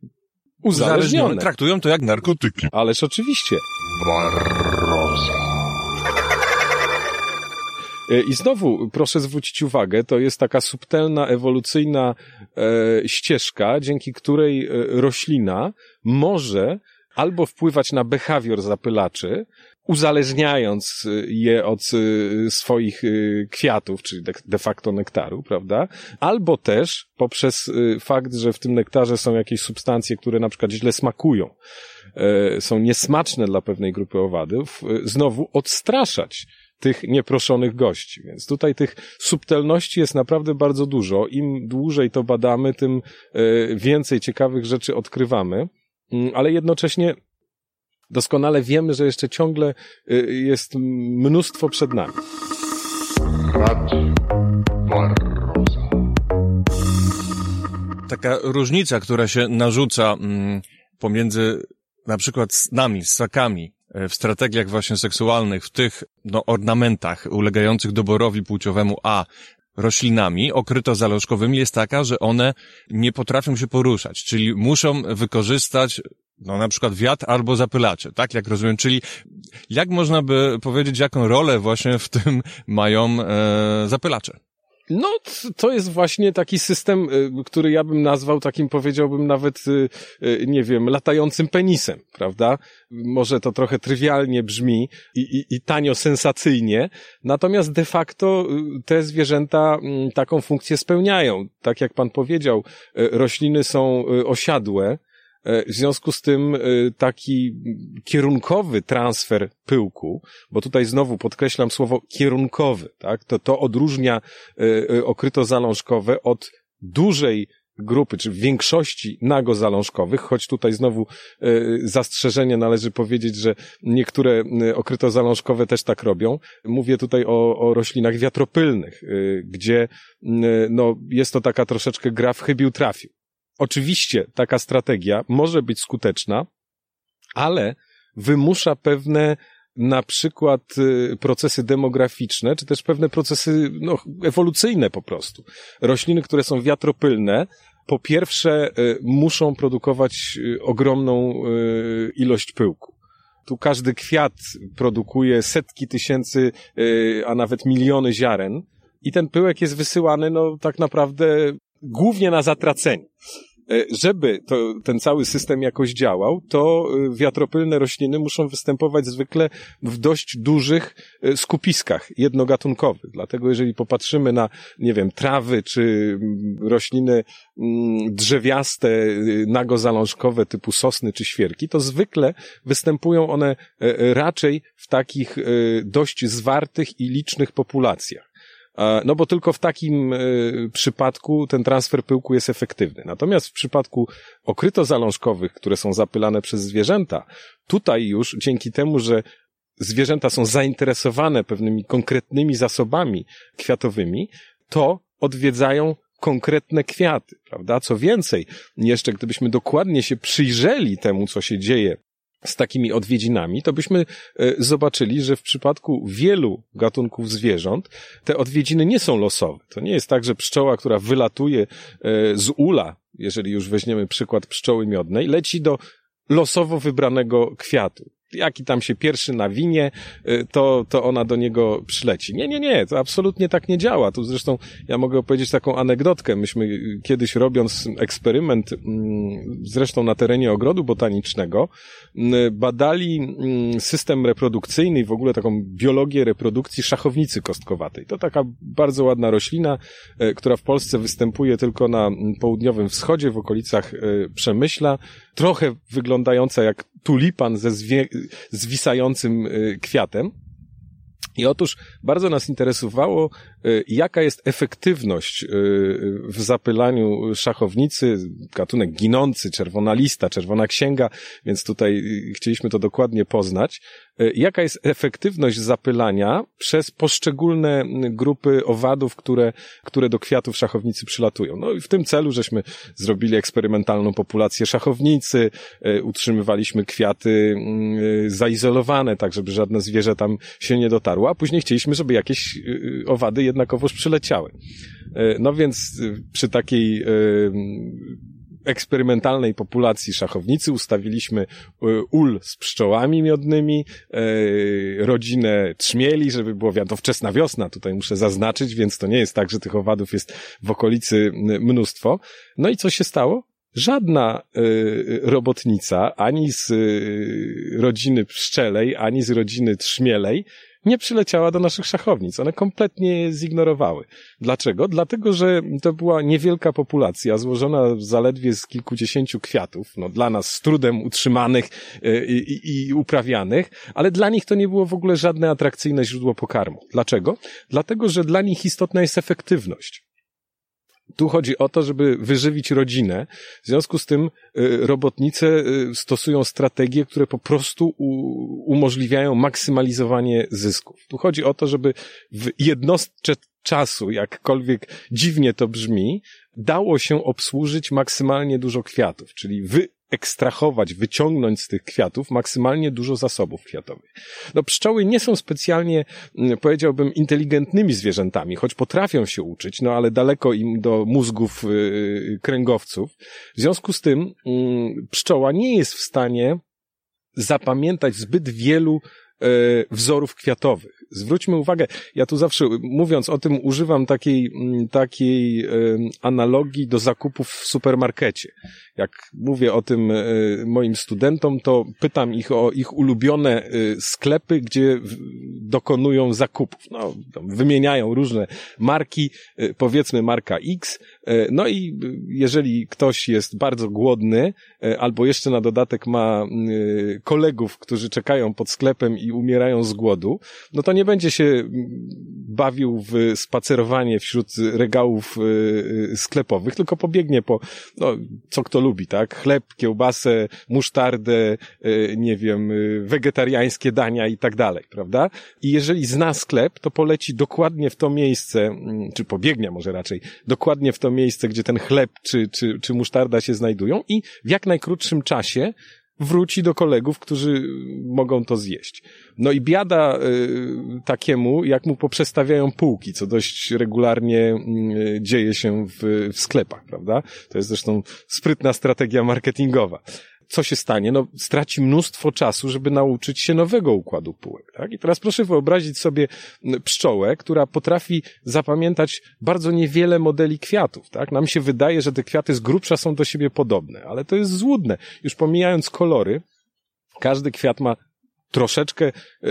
uzależnione. Traktują to jak narkotyki. Ależ oczywiście. Barroza. I znowu proszę zwrócić uwagę, to jest taka subtelna, ewolucyjna e, ścieżka, dzięki której roślina może albo wpływać na behawior zapylaczy, uzależniając je od swoich kwiatów, czyli de facto nektaru, prawda? Albo też poprzez fakt, że w tym nektarze są jakieś substancje, które na przykład źle smakują, są niesmaczne dla pewnej grupy owadów, znowu odstraszać tych nieproszonych gości. Więc tutaj tych subtelności jest naprawdę bardzo dużo. Im dłużej to badamy, tym więcej ciekawych rzeczy odkrywamy, ale jednocześnie doskonale wiemy, że jeszcze ciągle jest mnóstwo przed nami. Radio Barroza. Taka różnica, która się narzuca mm, pomiędzy na przykład nami, ssakami, w strategiach właśnie seksualnych, w tych no, ornamentach ulegających doborowi płciowemu, a roślinami okrytozalążkowymi jest taka, że one nie potrafią się poruszać, czyli muszą wykorzystać no na przykład wiatr albo zapylacze, tak jak rozumiem, czyli jak można by powiedzieć, jaką rolę właśnie w tym mają e, zapylacze? No, to jest właśnie taki system, który ja bym nazwał takim, powiedziałbym nawet, nie wiem, latającym penisem, prawda? Może to trochę trywialnie brzmi i, i, i tanio sensacyjnie, natomiast de facto te zwierzęta taką funkcję spełniają. Tak jak pan powiedział, rośliny są osiadłe, w związku z tym taki kierunkowy transfer pyłku, bo tutaj znowu podkreślam słowo kierunkowy, tak? To, to odróżnia okrytozalążkowe od dużej grupy, czy w większości nagozalążkowych, choć tutaj znowu y, zastrzeżenie należy powiedzieć, że niektóre y, okrytozalążkowe też tak robią. Mówię tutaj o, o roślinach wiatropylnych, y, gdzie y, no, jest to taka troszeczkę gra w chybił trafił. Oczywiście taka strategia może być skuteczna, ale wymusza pewne na przykład procesy demograficzne, czy też pewne procesy no, ewolucyjne po prostu. Rośliny, które są wiatropylne, po pierwsze muszą produkować ogromną ilość pyłku. Tu każdy kwiat produkuje setki tysięcy, a nawet miliony ziaren i ten pyłek jest wysyłany no tak naprawdę głównie na zatracenie. Żeby to, ten cały system jakoś działał, to wiatropylne rośliny muszą występować zwykle w dość dużych skupiskach jednogatunkowych. Dlatego jeżeli popatrzymy na, nie wiem, trawy czy rośliny drzewiaste, nagozalążkowe typu sosny czy świerki, to zwykle występują one raczej w takich dość zwartych i licznych populacjach. No bo tylko w takim y, przypadku ten transfer pyłku jest efektywny. Natomiast w przypadku okrytozalążkowych, które są zapylane przez zwierzęta, tutaj już dzięki temu, że zwierzęta są zainteresowane pewnymi konkretnymi zasobami kwiatowymi, to odwiedzają konkretne kwiaty, prawda? Co więcej, jeszcze gdybyśmy dokładnie się przyjrzeli temu, co się dzieje z takimi odwiedzinami, to byśmy zobaczyli, że w przypadku wielu gatunków zwierząt te odwiedziny nie są losowe. To nie jest tak, że pszczoła, która wylatuje z ula, jeżeli już weźmiemy przykład pszczoły miodnej, leci do losowo wybranego kwiatu. Jaki tam się pierwszy nawinie, to, to ona do niego przyleci. Nie, nie, nie, to absolutnie tak nie działa. Tu zresztą ja mogę opowiedzieć taką anegdotkę. Myśmy kiedyś robiąc eksperyment, zresztą na terenie ogrodu botanicznego, badali system reprodukcyjny i w ogóle taką biologię reprodukcji szachownicy kostkowatej. To taka bardzo ładna roślina, która w Polsce występuje tylko na południowym wschodzie, w okolicach Przemyśla. Trochę wyglądająca jak tulipan ze zwie- zwisającym kwiatem. I otóż bardzo nas interesowało, jaka jest efektywność w zapylaniu szachownicy, gatunek ginący, czerwona lista, czerwona księga, więc tutaj chcieliśmy to dokładnie poznać. Jaka jest efektywność zapylania przez poszczególne grupy owadów, które, które do kwiatów szachownicy przylatują. No i w tym celu żeśmy zrobili eksperymentalną populację szachownicy, utrzymywaliśmy kwiaty zaizolowane, tak żeby żadne zwierzę tam się nie dotarło, a później chcieliśmy, żeby jakieś owady jednakowoż przyleciały. No więc przy takiej eksperymentalnej populacji szachownicy ustawiliśmy ul z pszczołami miodnymi, rodzinę trzmieli, żeby było wiadomo, wczesna wiosna, tutaj muszę zaznaczyć, więc to nie jest tak, że tych owadów jest w okolicy mnóstwo. No i co się stało? Żadna y, robotnica, ani z y, rodziny pszczelej, ani z rodziny trzmielej nie przyleciała do naszych szachownic. One kompletnie je zignorowały. Dlaczego? Dlatego, że to była niewielka populacja, złożona zaledwie z kilkudziesięciu kwiatów, no dla nas z trudem utrzymanych y, i, i uprawianych, ale dla nich to nie było w ogóle żadne atrakcyjne źródło pokarmu. Dlaczego? Dlatego, że dla nich istotna jest efektywność. Tu chodzi o to, żeby wyżywić rodzinę. W związku z tym robotnice stosują strategie, które po prostu umożliwiają maksymalizowanie zysków. Tu chodzi o to, żeby w jednostce czasu, jakkolwiek dziwnie to brzmi, dało się obsłużyć maksymalnie dużo kwiatów, czyli wy ekstrahować, wyciągnąć z tych kwiatów maksymalnie dużo zasobów kwiatowych. No pszczoły nie są specjalnie, powiedziałbym, inteligentnymi zwierzętami, choć potrafią się uczyć, no ale daleko im do mózgów yy, kręgowców. W związku z tym yy, pszczoła nie jest w stanie zapamiętać zbyt wielu yy, wzorów kwiatowych. Zwróćmy uwagę, ja tu zawsze mówiąc o tym używam takiej, takiej yy, analogii do zakupów w supermarkecie. Jak mówię o tym y, moim studentom, to pytam ich o ich ulubione y, sklepy, gdzie w, dokonują zakupów. No, wymieniają różne marki, y, powiedzmy marka X, No i jeżeli ktoś jest bardzo głodny, albo jeszcze na dodatek ma kolegów, którzy czekają pod sklepem i umierają z głodu, no to nie będzie się bawił w spacerowanie wśród regałów sklepowych, tylko pobiegnie po, no, co kto lubi, tak? Chleb, kiełbasę, musztardę, nie wiem, wegetariańskie dania i tak dalej, prawda? I jeżeli zna sklep, to poleci dokładnie w to miejsce, czy pobiegnie może raczej, dokładnie w to miejsce, gdzie ten chleb czy, czy, czy musztarda się znajdują i w jak najkrótszym czasie wróci do kolegów, którzy mogą to zjeść. No i biada y, takiemu, jak mu poprzestawiają półki, co dość regularnie y, dzieje się w, w sklepach, prawda? To jest zresztą sprytna strategia marketingowa. Co się stanie? No, straci mnóstwo czasu, żeby nauczyć się nowego układu półek, tak? I teraz proszę wyobrazić sobie pszczołę, która potrafi zapamiętać bardzo niewiele modeli kwiatów, tak? Nam się wydaje, że te kwiaty z grubsza są do siebie podobne, ale to jest złudne. Już pomijając kolory, każdy kwiat ma troszeczkę y,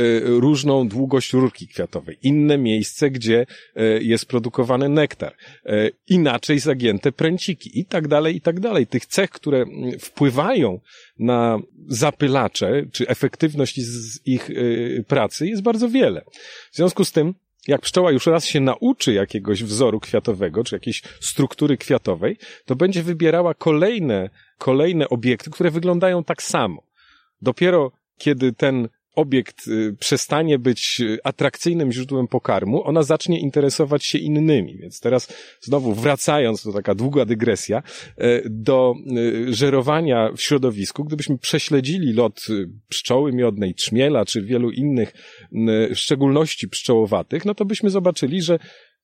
różną długość rurki kwiatowej, inne miejsce, gdzie y, jest produkowany nektar, y, inaczej zagięte pręciki i tak dalej, i tak dalej. Tych cech, które wpływają na zapylacze, czy efektywność z ich y, pracy jest bardzo wiele. W związku z tym, jak pszczoła już raz się nauczy jakiegoś wzoru kwiatowego, czy jakiejś struktury kwiatowej, to będzie wybierała kolejne, kolejne obiekty, które wyglądają tak samo. Dopiero kiedy ten obiekt y, przestanie być atrakcyjnym źródłem pokarmu, ona zacznie interesować się innymi. Więc teraz znowu wracając, to taka długa dygresja, y, do y, żerowania w środowisku, gdybyśmy prześledzili lot y, pszczoły miodnej, trzmiela, czy wielu innych y, szczególności pszczołowatych, no to byśmy zobaczyli, że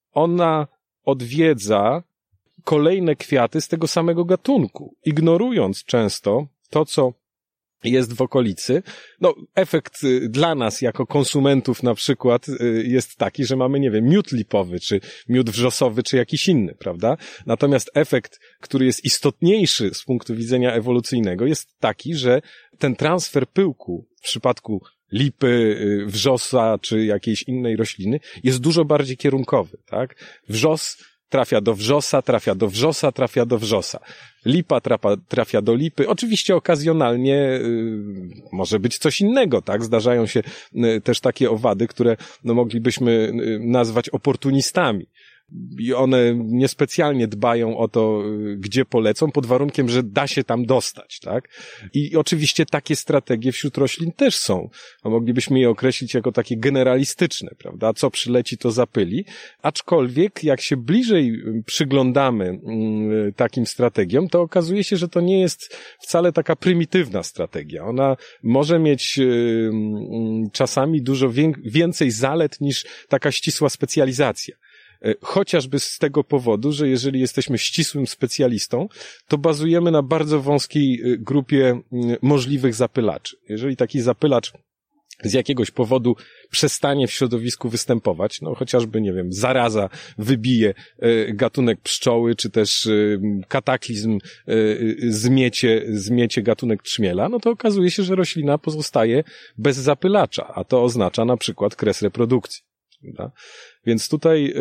ona odwiedza kolejne kwiaty z tego samego gatunku, ignorując często to, co jest w okolicy. No, efekt dla nas jako konsumentów na przykład jest taki, że mamy, nie wiem, miód lipowy, czy miód wrzosowy, czy jakiś inny, prawda? Natomiast efekt, który jest istotniejszy z punktu widzenia ewolucyjnego, jest taki, że ten transfer pyłku w przypadku lipy, wrzosa, czy jakiejś innej rośliny jest dużo bardziej kierunkowy, tak? Wrzos trafia do wrzosa, trafia do wrzosa, trafia do wrzosa. Lipa trafia, trafia do lipy. Oczywiście okazjonalnie y, może być coś innego, tak? Zdarzają się y, też takie owady, które no, moglibyśmy y, nazwać oportunistami. I one niespecjalnie dbają o to, gdzie polecą, pod warunkiem, że da się tam dostać, tak? I oczywiście takie strategie wśród roślin też są. A moglibyśmy je określić jako takie generalistyczne, prawda? Co przyleci, to zapyli. Aczkolwiek, jak się bliżej przyglądamy takim strategiom, to okazuje się, że to nie jest wcale taka prymitywna strategia. Ona może mieć czasami dużo więcej zalet niż taka ścisła specjalizacja. Chociażby z tego powodu, że jeżeli jesteśmy ścisłym specjalistą, to bazujemy na bardzo wąskiej grupie możliwych zapylaczy. Jeżeli taki zapylacz z jakiegoś powodu przestanie w środowisku występować, no chociażby, nie wiem, zaraza wybije gatunek pszczoły, czy też kataklizm zmiecie, zmiecie gatunek trzmiela, no to okazuje się, że roślina pozostaje bez zapylacza, a to oznacza na przykład kres reprodukcji. Prawda? Więc tutaj,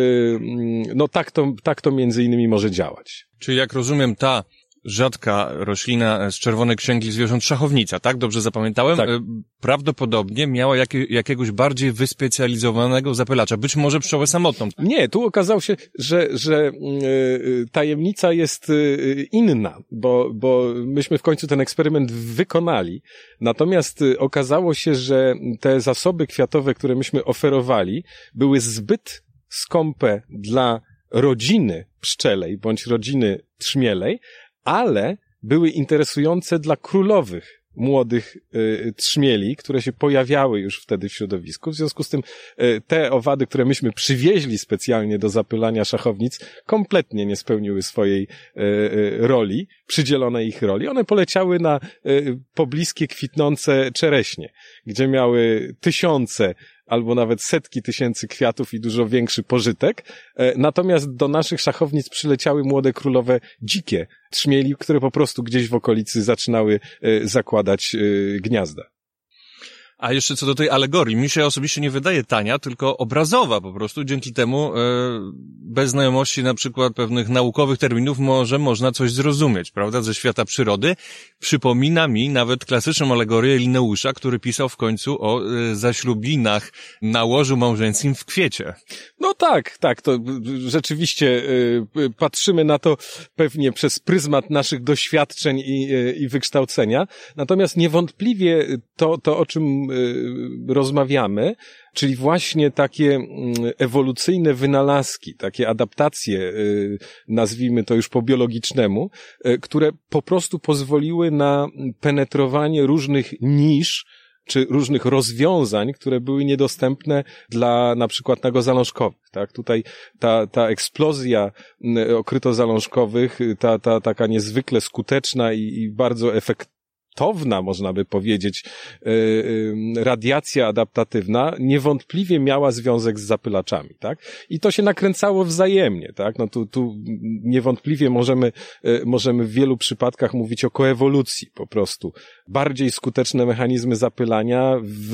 no tak to, tak to między innymi może działać. Czyli jak rozumiem, ta rzadka roślina z Czerwonej Księgi Zwierząt szachownica, tak? Dobrze zapamiętałem? Tak. Prawdopodobnie miała jakie, jakiegoś bardziej wyspecjalizowanego zapylacza. Być może pszczołę samotną. Nie, tu okazało się, że, że yy, tajemnica jest yy, inna, bo, bo myśmy w końcu ten eksperyment wykonali. Natomiast yy, okazało się, że te zasoby kwiatowe, które myśmy oferowali, były zbyt skąpe dla rodziny pszczelej bądź rodziny trzmielej, ale były interesujące dla królowych młodych y, trzmieli, które się pojawiały już wtedy w środowisku. W związku z tym y, te owady, które myśmy przywieźli specjalnie do zapylania szachownic, kompletnie nie spełniły swojej y, y, roli, przydzielonej ich roli. One poleciały na y, pobliskie kwitnące czereśnie, gdzie miały tysiące albo nawet setki tysięcy kwiatów i dużo większy pożytek. Natomiast do naszych szachownic przyleciały młode królowe dzikie trzmieli, które po prostu gdzieś w okolicy zaczynały zakładać gniazda. A jeszcze co do tej alegorii, mi się osobiście nie wydaje tania, tylko obrazowa po prostu. Dzięki temu e, bez znajomości na przykład pewnych naukowych terminów może można coś zrozumieć, prawda, ze świata przyrody. Przypomina mi nawet klasyczną alegorię Lineusza, który pisał w końcu o e, zaślubinach na łożu małżeńskim w kwiecie. No tak, tak, to rzeczywiście y, patrzymy na to pewnie przez pryzmat naszych doświadczeń i, y, i wykształcenia. Natomiast niewątpliwie to, to o czym y, rozmawiamy, czyli właśnie takie y, ewolucyjne wynalazki, takie adaptacje, y, nazwijmy to już po biologicznemu, y, które po prostu pozwoliły na penetrowanie różnych nisz, czy różnych rozwiązań, które były niedostępne dla na przykład nagozalążkowych, tak? Tutaj ta, ta eksplozja okrytozalążkowych, ta, ta taka niezwykle skuteczna i, i bardzo efektywna, można by powiedzieć, radiacja adaptatywna niewątpliwie miała związek z zapylaczami, tak? I to się nakręcało wzajemnie, tak? No tu, tu niewątpliwie możemy, możemy w wielu przypadkach mówić o koewolucji po prostu. Bardziej skuteczne mechanizmy zapylania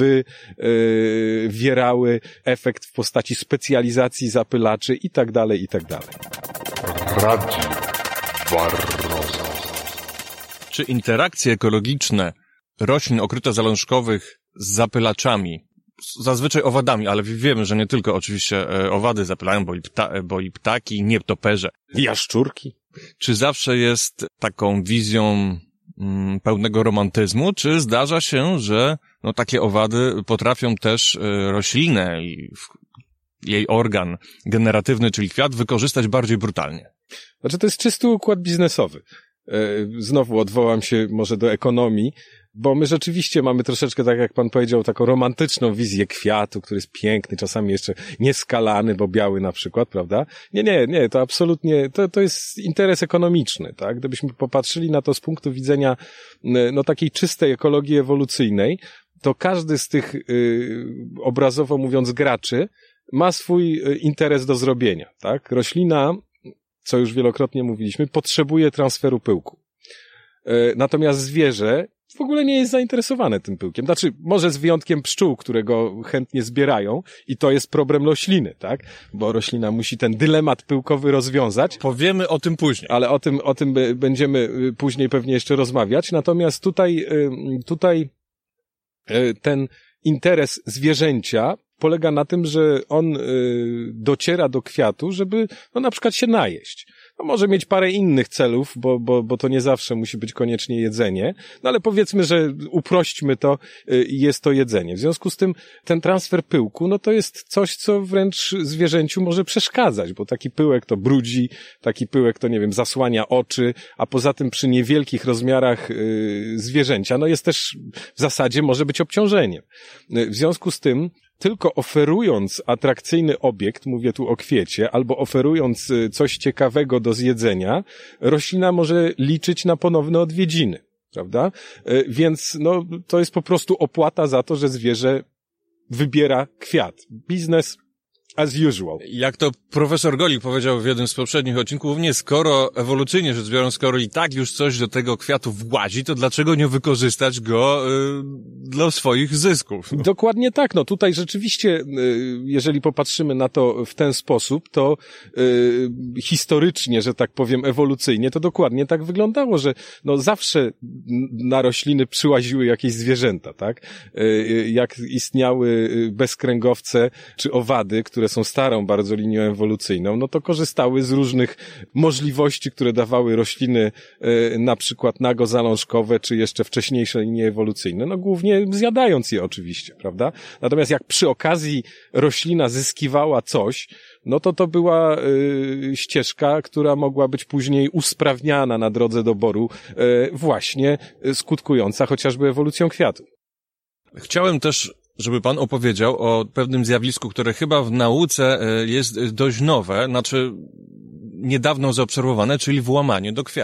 wywierały efekt w postaci specjalizacji zapylaczy i tak dalej, i tak dalej. Radio Barroza. Czy interakcje ekologiczne roślin okrytozalążkowych z zapylaczami, zazwyczaj owadami, ale wiemy, że nie tylko oczywiście owady zapylają, bo i, pta, bo i ptaki, nietoperze. Jaszczurki. Czy zawsze jest taką wizją mm, pełnego romantyzmu, czy zdarza się, że no, takie owady potrafią też y, roślinę i w, jej organ generatywny, czyli kwiat, wykorzystać bardziej brutalnie? Znaczy to jest czysty układ biznesowy. Znowu odwołam się może do ekonomii, bo my rzeczywiście mamy troszeczkę, tak jak pan powiedział, taką romantyczną wizję kwiatu, który jest piękny, czasami jeszcze nieskalany, bo biały na przykład, prawda? Nie, nie, nie, to absolutnie, to, to jest interes ekonomiczny, tak? Gdybyśmy popatrzyli na to z punktu widzenia, no, takiej czystej ekologii ewolucyjnej, to każdy z tych, yy, obrazowo mówiąc, graczy ma swój interes do zrobienia, tak? Roślina, co już wielokrotnie mówiliśmy, potrzebuje transferu pyłku. Natomiast zwierzę w ogóle nie jest zainteresowane tym pyłkiem. Znaczy, może z wyjątkiem pszczół, które go chętnie zbierają i to jest problem rośliny, tak? Bo roślina musi ten dylemat pyłkowy rozwiązać. Powiemy o tym później. Ale o tym, o tym będziemy później pewnie jeszcze rozmawiać. Natomiast tutaj, tutaj ten interes zwierzęcia polega na tym, że on y, dociera do kwiatu, żeby no na przykład się najeść. No może mieć parę innych celów, bo, bo, bo to nie zawsze musi być koniecznie jedzenie, no ale powiedzmy, że uprośćmy to i y, jest to jedzenie. W związku z tym ten transfer pyłku, no to jest coś, co wręcz zwierzęciu może przeszkadzać, bo taki pyłek to brudzi, taki pyłek to, nie wiem, zasłania oczy, a poza tym przy niewielkich rozmiarach y, zwierzęcia, no jest też w zasadzie może być obciążeniem. Y, w związku z tym tylko oferując atrakcyjny obiekt, mówię tu o kwiecie, albo oferując coś ciekawego do zjedzenia, roślina może liczyć na ponowne odwiedziny, prawda? Więc no, to jest po prostu opłata za to, że zwierzę wybiera kwiat. Biznes as usual. Jak to profesor Golik powiedział w jednym z poprzednich odcinków, nie, skoro ewolucyjnie rzecz biorąc, skoro i tak już coś do tego kwiatu włazi, to dlaczego nie wykorzystać go y, dla swoich zysków? No. Dokładnie tak. No tutaj rzeczywiście, y, jeżeli popatrzymy na to w ten sposób, to y, historycznie, że tak powiem, ewolucyjnie, to dokładnie tak wyglądało, że no zawsze na rośliny przyłaziły jakieś zwierzęta, tak? Y, jak istniały bezkręgowce czy owady, które są starą bardzo linią ewolucyjną, no to korzystały z różnych możliwości, które dawały rośliny, e, na przykład nagozalążkowe, czy jeszcze wcześniejsze linie ewolucyjne, no głównie zjadając je oczywiście, prawda? Natomiast jak przy okazji roślina zyskiwała coś, no to to była e, ścieżka, która mogła być później usprawniana na drodze doboru, e, właśnie skutkująca chociażby ewolucją kwiatu. Chciałem też, żeby pan opowiedział o pewnym zjawisku, które chyba w nauce jest dość nowe, znaczy niedawno zaobserwowane, czyli włamanie do kwiatu.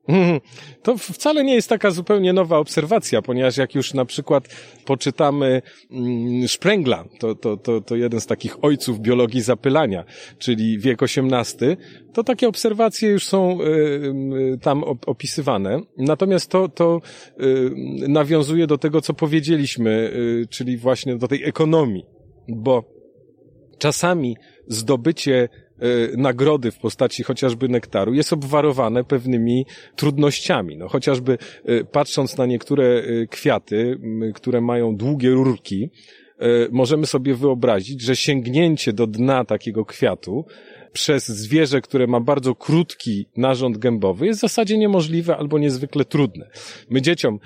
To wcale nie jest taka zupełnie nowa obserwacja, ponieważ jak już na przykład poczytamy Sprengla, to, to, to, to jeden z takich ojców biologii zapylania, czyli wiek osiemnasty, to takie obserwacje już są y, tam opisywane. Natomiast to, to y, nawiązuje do tego, co powiedzieliśmy, y, czyli właśnie do tej ekonomii, bo czasami zdobycie nagrody w postaci chociażby nektaru jest obwarowane pewnymi trudnościami. No, chociażby patrząc na niektóre kwiaty, które mają długie rurki, możemy sobie wyobrazić, że sięgnięcie do dna takiego kwiatu przez zwierzę, które ma bardzo krótki narząd gębowy, jest w zasadzie niemożliwe albo niezwykle trudne. My dzieciom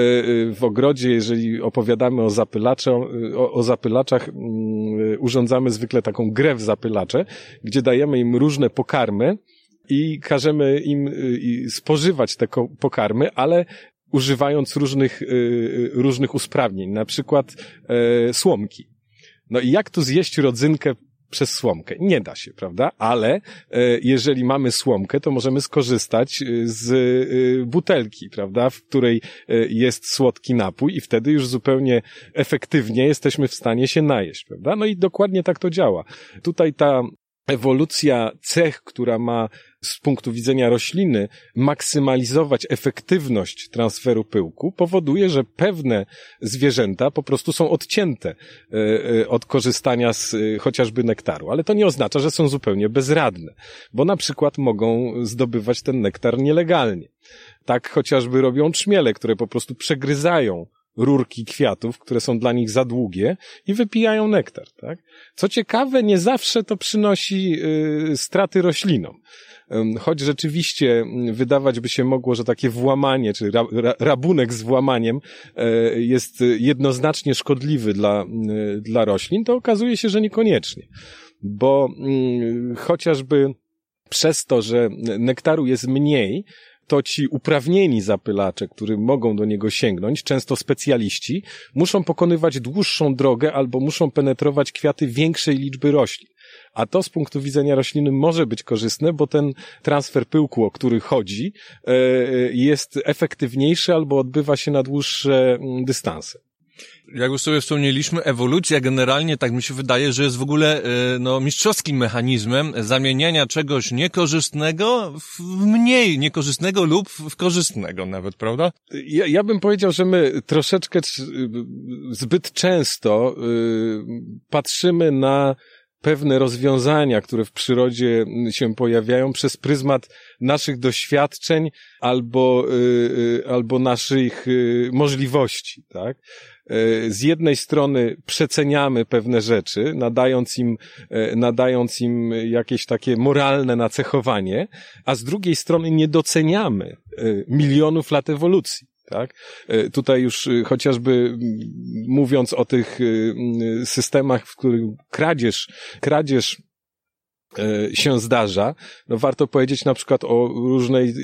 w ogrodzie, jeżeli opowiadamy o, o, o zapylaczach, urządzamy zwykle taką grę w zapylacze, gdzie dajemy im różne pokarmy i każemy im spożywać te pokarmy, ale używając różnych, różnych usprawnień, na przykład słomki. No i jak tu zjeść rodzynkę przez słomkę? Nie da się, prawda? Ale e, jeżeli mamy słomkę, to możemy skorzystać z e, butelki, prawda? W której e, jest słodki napój i wtedy już zupełnie efektywnie jesteśmy w stanie się najeść, prawda? No i dokładnie tak to działa. Tutaj ta ewolucja cech, która ma z punktu widzenia rośliny maksymalizować efektywność transferu pyłku, powoduje, że pewne zwierzęta po prostu są odcięte od korzystania z chociażby nektaru. Ale to nie oznacza, że są zupełnie bezradne, bo na przykład mogą zdobywać ten nektar nielegalnie. Tak chociażby robią trzmiele, które po prostu przegryzają rurki kwiatów, które są dla nich za długie i wypijają nektar, tak? Co ciekawe, nie zawsze to przynosi y, straty roślinom. Choć rzeczywiście wydawać by się mogło, że takie włamanie, czy ra, ra, rabunek z włamaniem y, jest jednoznacznie szkodliwy dla, y, dla roślin, to okazuje się, że niekoniecznie. Bo y, chociażby przez to, że nektaru jest mniej, to ci uprawnieni zapylacze, którzy mogą do niego sięgnąć, często specjaliści, muszą pokonywać dłuższą drogę albo muszą penetrować kwiaty większej liczby roślin. A to z punktu widzenia rośliny może być korzystne, bo ten transfer pyłku, o który chodzi, jest efektywniejszy albo odbywa się na dłuższe dystanse. Jak już sobie wspomnieliśmy, ewolucja generalnie, tak mi się wydaje, że jest w ogóle no, mistrzowskim mechanizmem zamieniania czegoś niekorzystnego w mniej niekorzystnego lub w korzystnego nawet, prawda? Ja, ja bym powiedział, że my troszeczkę zbyt często y, patrzymy na pewne rozwiązania, które w przyrodzie się pojawiają przez pryzmat naszych doświadczeń albo, y, albo naszych y, możliwości, tak? Z jednej strony przeceniamy pewne rzeczy, nadając im, nadając im jakieś takie moralne nacechowanie, a z drugiej strony nie doceniamy milionów lat ewolucji. Tak? Tutaj już chociażby mówiąc o tych systemach, w których kradzież, kradzież się zdarza, no warto powiedzieć na przykład o różnej,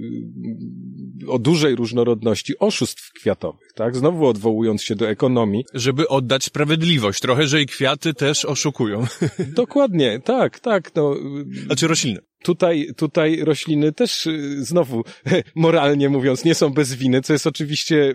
o dużej różnorodności oszustw kwiatowych, tak? Znowu odwołując się do ekonomii. Żeby oddać sprawiedliwość trochę, że i kwiaty też oszukują. Dokładnie, tak, tak, no. Znaczy rośliny. Tutaj, tutaj rośliny też znowu, moralnie mówiąc, nie są bez winy, co jest oczywiście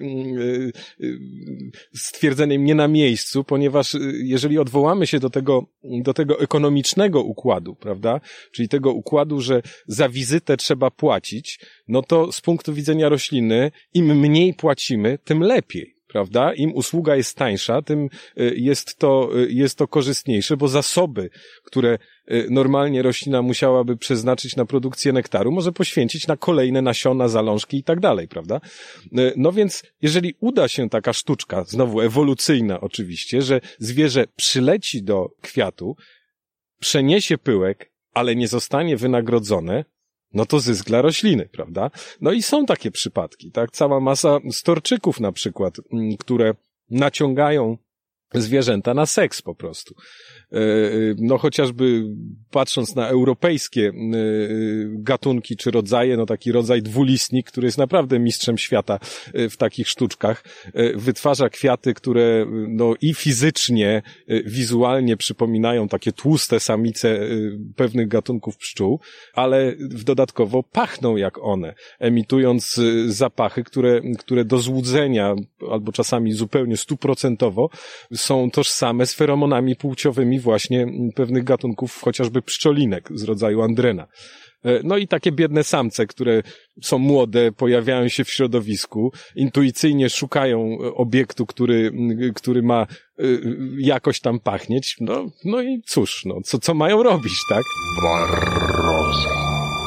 stwierdzeniem nie na miejscu, ponieważ jeżeli odwołamy się do tego, do tego ekonomicznego układu, prawda, czyli tego układu, że za wizytę trzeba płacić, no to z punktu widzenia rośliny im mniej płacimy, tym lepiej. Prawda? Im usługa jest tańsza, tym jest to, jest to korzystniejsze, bo zasoby, które normalnie roślina musiałaby przeznaczyć na produkcję nektaru, może poświęcić na kolejne nasiona, zalążki i tak dalej, prawda? No więc, jeżeli uda się taka sztuczka, znowu ewolucyjna oczywiście, że zwierzę przyleci do kwiatu, przeniesie pyłek, ale nie zostanie wynagrodzone, no to zysk dla rośliny, prawda? No i są takie przypadki, tak? Cała masa storczyków na przykład, które naciągają zwierzęta na seks po prostu. No chociażby patrząc na europejskie gatunki czy rodzaje, no taki rodzaj dwulistnik, który jest naprawdę mistrzem świata w takich sztuczkach, wytwarza kwiaty, które no i fizycznie, wizualnie przypominają takie tłuste samice pewnych gatunków pszczół, ale dodatkowo pachną jak one, emitując zapachy, które, które do złudzenia albo czasami zupełnie stuprocentowo są tożsame z feromonami płciowymi właśnie pewnych gatunków, chociażby pszczolinek z rodzaju andrena. No i takie biedne samce, które są młode, pojawiają się w środowisku, intuicyjnie szukają obiektu, który, który ma jakoś tam pachnieć. No, no i cóż, no, co, co mają robić, tak? Barroza.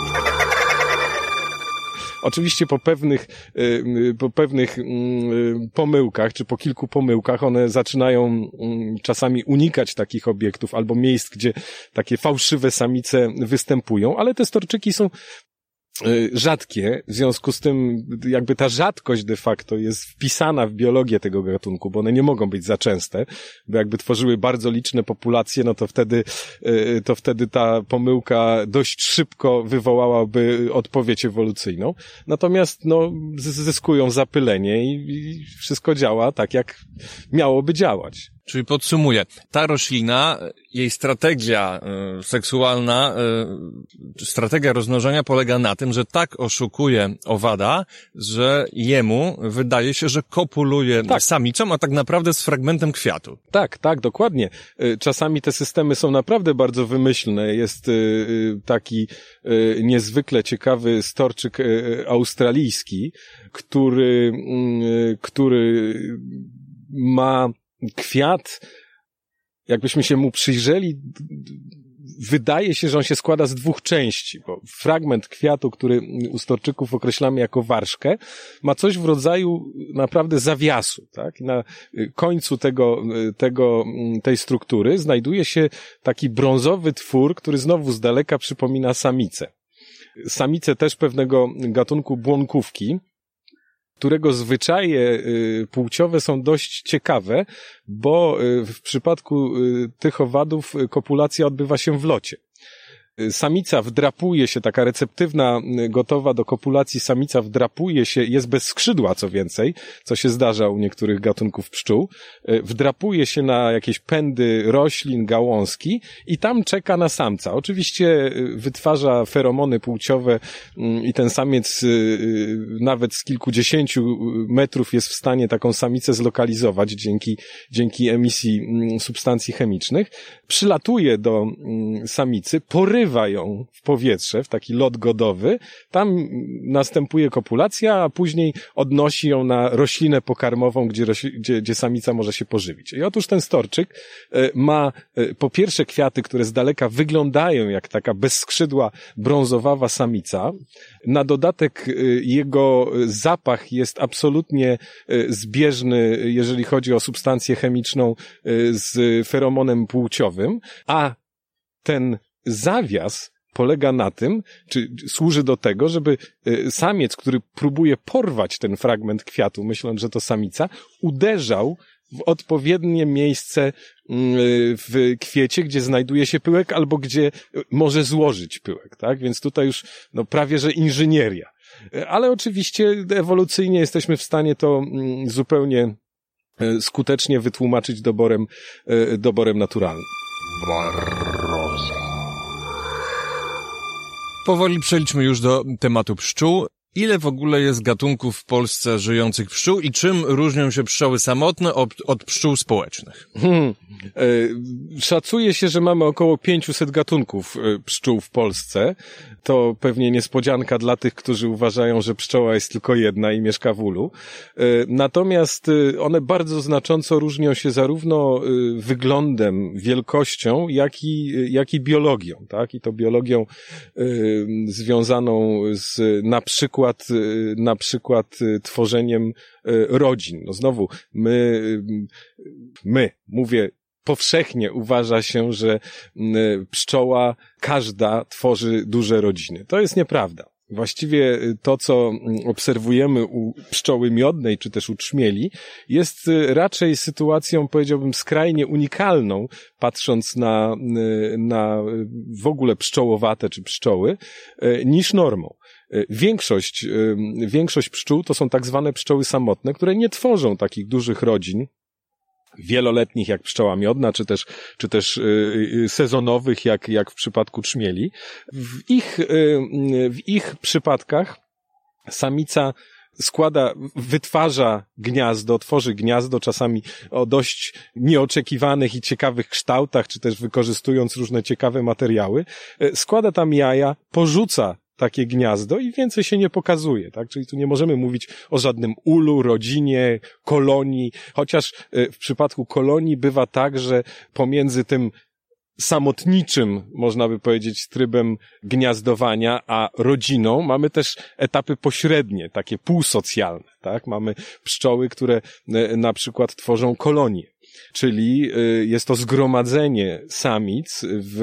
Oczywiście po pewnych, po pewnych pomyłkach, czy po kilku pomyłkach one zaczynają czasami unikać takich obiektów albo miejsc, gdzie takie fałszywe samice występują, ale te storczyki są rzadkie, w związku z tym jakby ta rzadkość de facto jest wpisana w biologię tego gatunku, bo one nie mogą być za częste, bo jakby tworzyły bardzo liczne populacje, no to wtedy, to wtedy ta pomyłka dość szybko wywołałaby odpowiedź ewolucyjną. Natomiast no zyskują zapylenie i, i wszystko działa tak, jak miałoby działać. Czyli podsumuję, ta roślina, jej strategia y, seksualna, y, strategia rozmnożenia polega na tym, że tak oszukuje owada, że jemu wydaje się, że kopuluje tak. samicą, a tak naprawdę z fragmentem kwiatu. Tak, tak, dokładnie. Czasami te systemy są naprawdę bardzo wymyślne. Jest y, taki y, niezwykle ciekawy storczyk y, australijski, który, y, który ma kwiat, jakbyśmy się mu przyjrzeli, wydaje się, że on się składa z dwóch części, bo fragment kwiatu, który u storczyków określamy jako warszkę, ma coś w rodzaju naprawdę zawiasu, tak? Na końcu tego, tego, tej struktury znajduje się taki brązowy twór, który znowu z daleka przypomina samicę. Samicę też pewnego gatunku błonkówki, którego zwyczaje płciowe są dość ciekawe, bo w przypadku tych owadów kopulacja odbywa się w locie. Samica wdrapuje się, taka receptywna, gotowa do kopulacji samica wdrapuje się, jest bez skrzydła co więcej, co się zdarza u niektórych gatunków pszczół, wdrapuje się na jakieś pędy roślin, gałązki i tam czeka na samca. Oczywiście wytwarza feromony płciowe i ten samiec nawet z kilkudziesięciu metrów jest w stanie taką samicę zlokalizować dzięki, dzięki emisji substancji chemicznych. Przylatuje do samicy, porywa ją w powietrze, w taki lot godowy, tam następuje kopulacja, a później odnosi ją na roślinę pokarmową, gdzie, gdzie, gdzie samica może się pożywić. I otóż ten storczyk ma po pierwsze kwiaty, które z daleka wyglądają jak taka bezskrzydła brązowawa samica. Na dodatek jego zapach jest absolutnie zbieżny, jeżeli chodzi o substancję chemiczną z feromonem płciowym, a ten zawias polega na tym, czy służy do tego, żeby samiec, który próbuje porwać ten fragment kwiatu, myśląc, że to samica, uderzał w odpowiednie miejsce w kwiecie, gdzie znajduje się pyłek, albo gdzie może złożyć pyłek, tak? Więc tutaj już no, prawie że inżynieria. Ale oczywiście ewolucyjnie jesteśmy w stanie to zupełnie skutecznie wytłumaczyć doborem, doborem naturalnym. Barroza. Powoli przejdźmy już do tematu pszczół. Ile w ogóle jest gatunków w Polsce żyjących pszczół i czym różnią się pszczoły samotne od, od pszczół społecznych? Hmm. E, szacuje się, że mamy około pięćset gatunków pszczół w Polsce. To pewnie niespodzianka dla tych, którzy uważają, że pszczoła jest tylko jedna i mieszka w ulu. E, natomiast one bardzo znacząco różnią się zarówno wyglądem, wielkością, jak i, jak i biologią, tak? I to biologią e, związaną z na przykład na przykład tworzeniem rodzin. No znowu, my, my, mówię, powszechnie uważa się, że pszczoła każda tworzy duże rodziny. To jest nieprawda. Właściwie to, co obserwujemy u pszczoły miodnej, czy też u trzmieli, jest raczej sytuacją, powiedziałbym, skrajnie unikalną, patrząc na, na w ogóle pszczołowate czy pszczoły, niż normą. Większość, większość pszczół to są tak zwane pszczoły samotne, które nie tworzą takich dużych rodzin, wieloletnich jak pszczoła miodna, czy też, czy też y, sezonowych jak, jak w przypadku trzmieli. W ich, y, w ich przypadkach samica składa, wytwarza gniazdo, tworzy gniazdo, czasami o dość nieoczekiwanych i ciekawych kształtach, czy też wykorzystując różne ciekawe materiały, składa tam jaja, porzuca takie gniazdo i więcej się nie pokazuje, tak? Czyli tu nie możemy mówić o żadnym ulu, rodzinie, kolonii, chociaż w przypadku kolonii bywa tak, że pomiędzy tym samotniczym, można by powiedzieć, trybem gniazdowania, a rodziną mamy też etapy pośrednie, takie półsocjalne, tak? Mamy pszczoły, które na przykład tworzą kolonie. Czyli jest to zgromadzenie samic w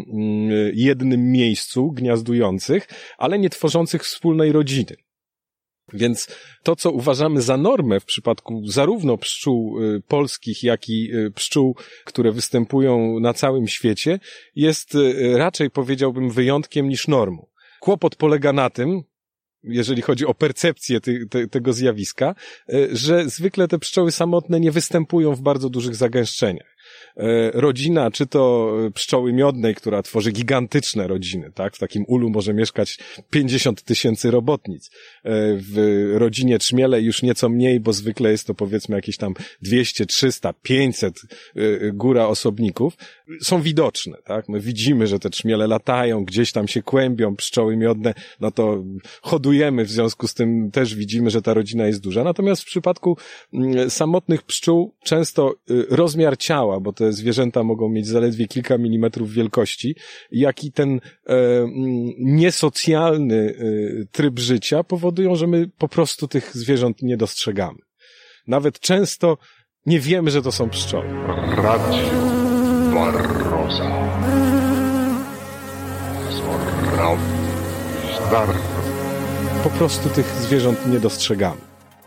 jednym miejscu gniazdujących, ale nie tworzących wspólnej rodziny. Więc to, co uważamy za normę w przypadku zarówno pszczół polskich, jak i pszczół, które występują na całym świecie, jest raczej, powiedziałbym, wyjątkiem niż normą. Kłopot polega na tym, jeżeli chodzi o percepcję ty, te, tego zjawiska, że zwykle te pszczoły samotne nie występują w bardzo dużych zagęszczeniach. Rodzina, czy to pszczoły miodnej, która tworzy gigantyczne rodziny, tak? W takim ulu może mieszkać pięćdziesiąt tysięcy robotnic. W rodzinie trzmielej już nieco mniej, bo zwykle jest to powiedzmy jakieś tam dwieście, trzysta, pięćset góra osobników. Są widoczne, tak? My widzimy, że te trzmiele latają, gdzieś tam się kłębią, pszczoły miodne, no to hodujemy, w związku z tym też widzimy, że ta rodzina jest duża. Natomiast w przypadku samotnych pszczół często rozmiar ciała, bo te zwierzęta mogą mieć zaledwie kilka milimetrów wielkości, jak i ten e, niesocjalny e, tryb życia powodują, że my po prostu tych zwierząt nie dostrzegamy. Nawet często nie wiemy, że to są pszczoły. Radio Barroza. Po prostu tych zwierząt nie dostrzegamy.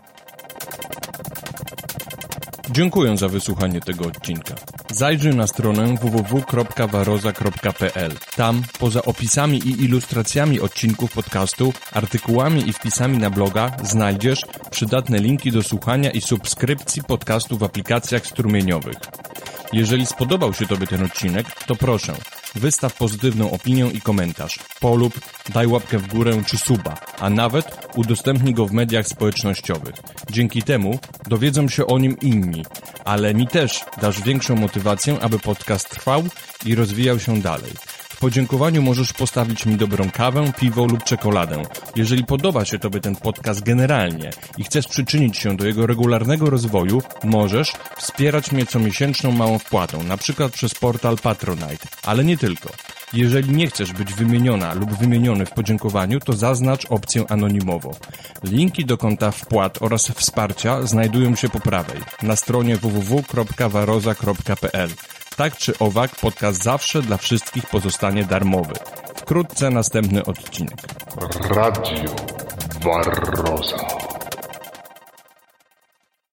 Dziękuję za wysłuchanie tego odcinka. Zajrzyj na stronę w w w kropka waroza kropka p l. Tam, poza opisami i ilustracjami odcinków podcastu, artykułami i wpisami na bloga, znajdziesz przydatne linki do słuchania i subskrypcji podcastu w aplikacjach strumieniowych. Jeżeli spodobał się Tobie ten odcinek, to proszę, wystaw pozytywną opinię i komentarz, polub, daj łapkę w górę czy suba, a nawet udostępnij go w mediach społecznościowych. Dzięki temu dowiedzą się o nim inni, ale mi też dasz większą motywację, aby podcast trwał i rozwijał się dalej. W podziękowaniu możesz postawić mi dobrą kawę, piwo lub czekoladę. Jeżeli podoba się Tobie ten podcast generalnie i chcesz przyczynić się do jego regularnego rozwoju, możesz wspierać mnie comiesięczną małą wpłatą, na przykład przez portal Patronite, ale nie tylko. Jeżeli nie chcesz być wymieniona lub wymieniony w podziękowaniu, to zaznacz opcję anonimowo. Linki do konta wpłat oraz wsparcia znajdują się po prawej, na stronie w w w kropka waroza kropka p l. Tak czy owak, podcast zawsze dla wszystkich pozostanie darmowy. Wkrótce następny odcinek. Radio Barroza.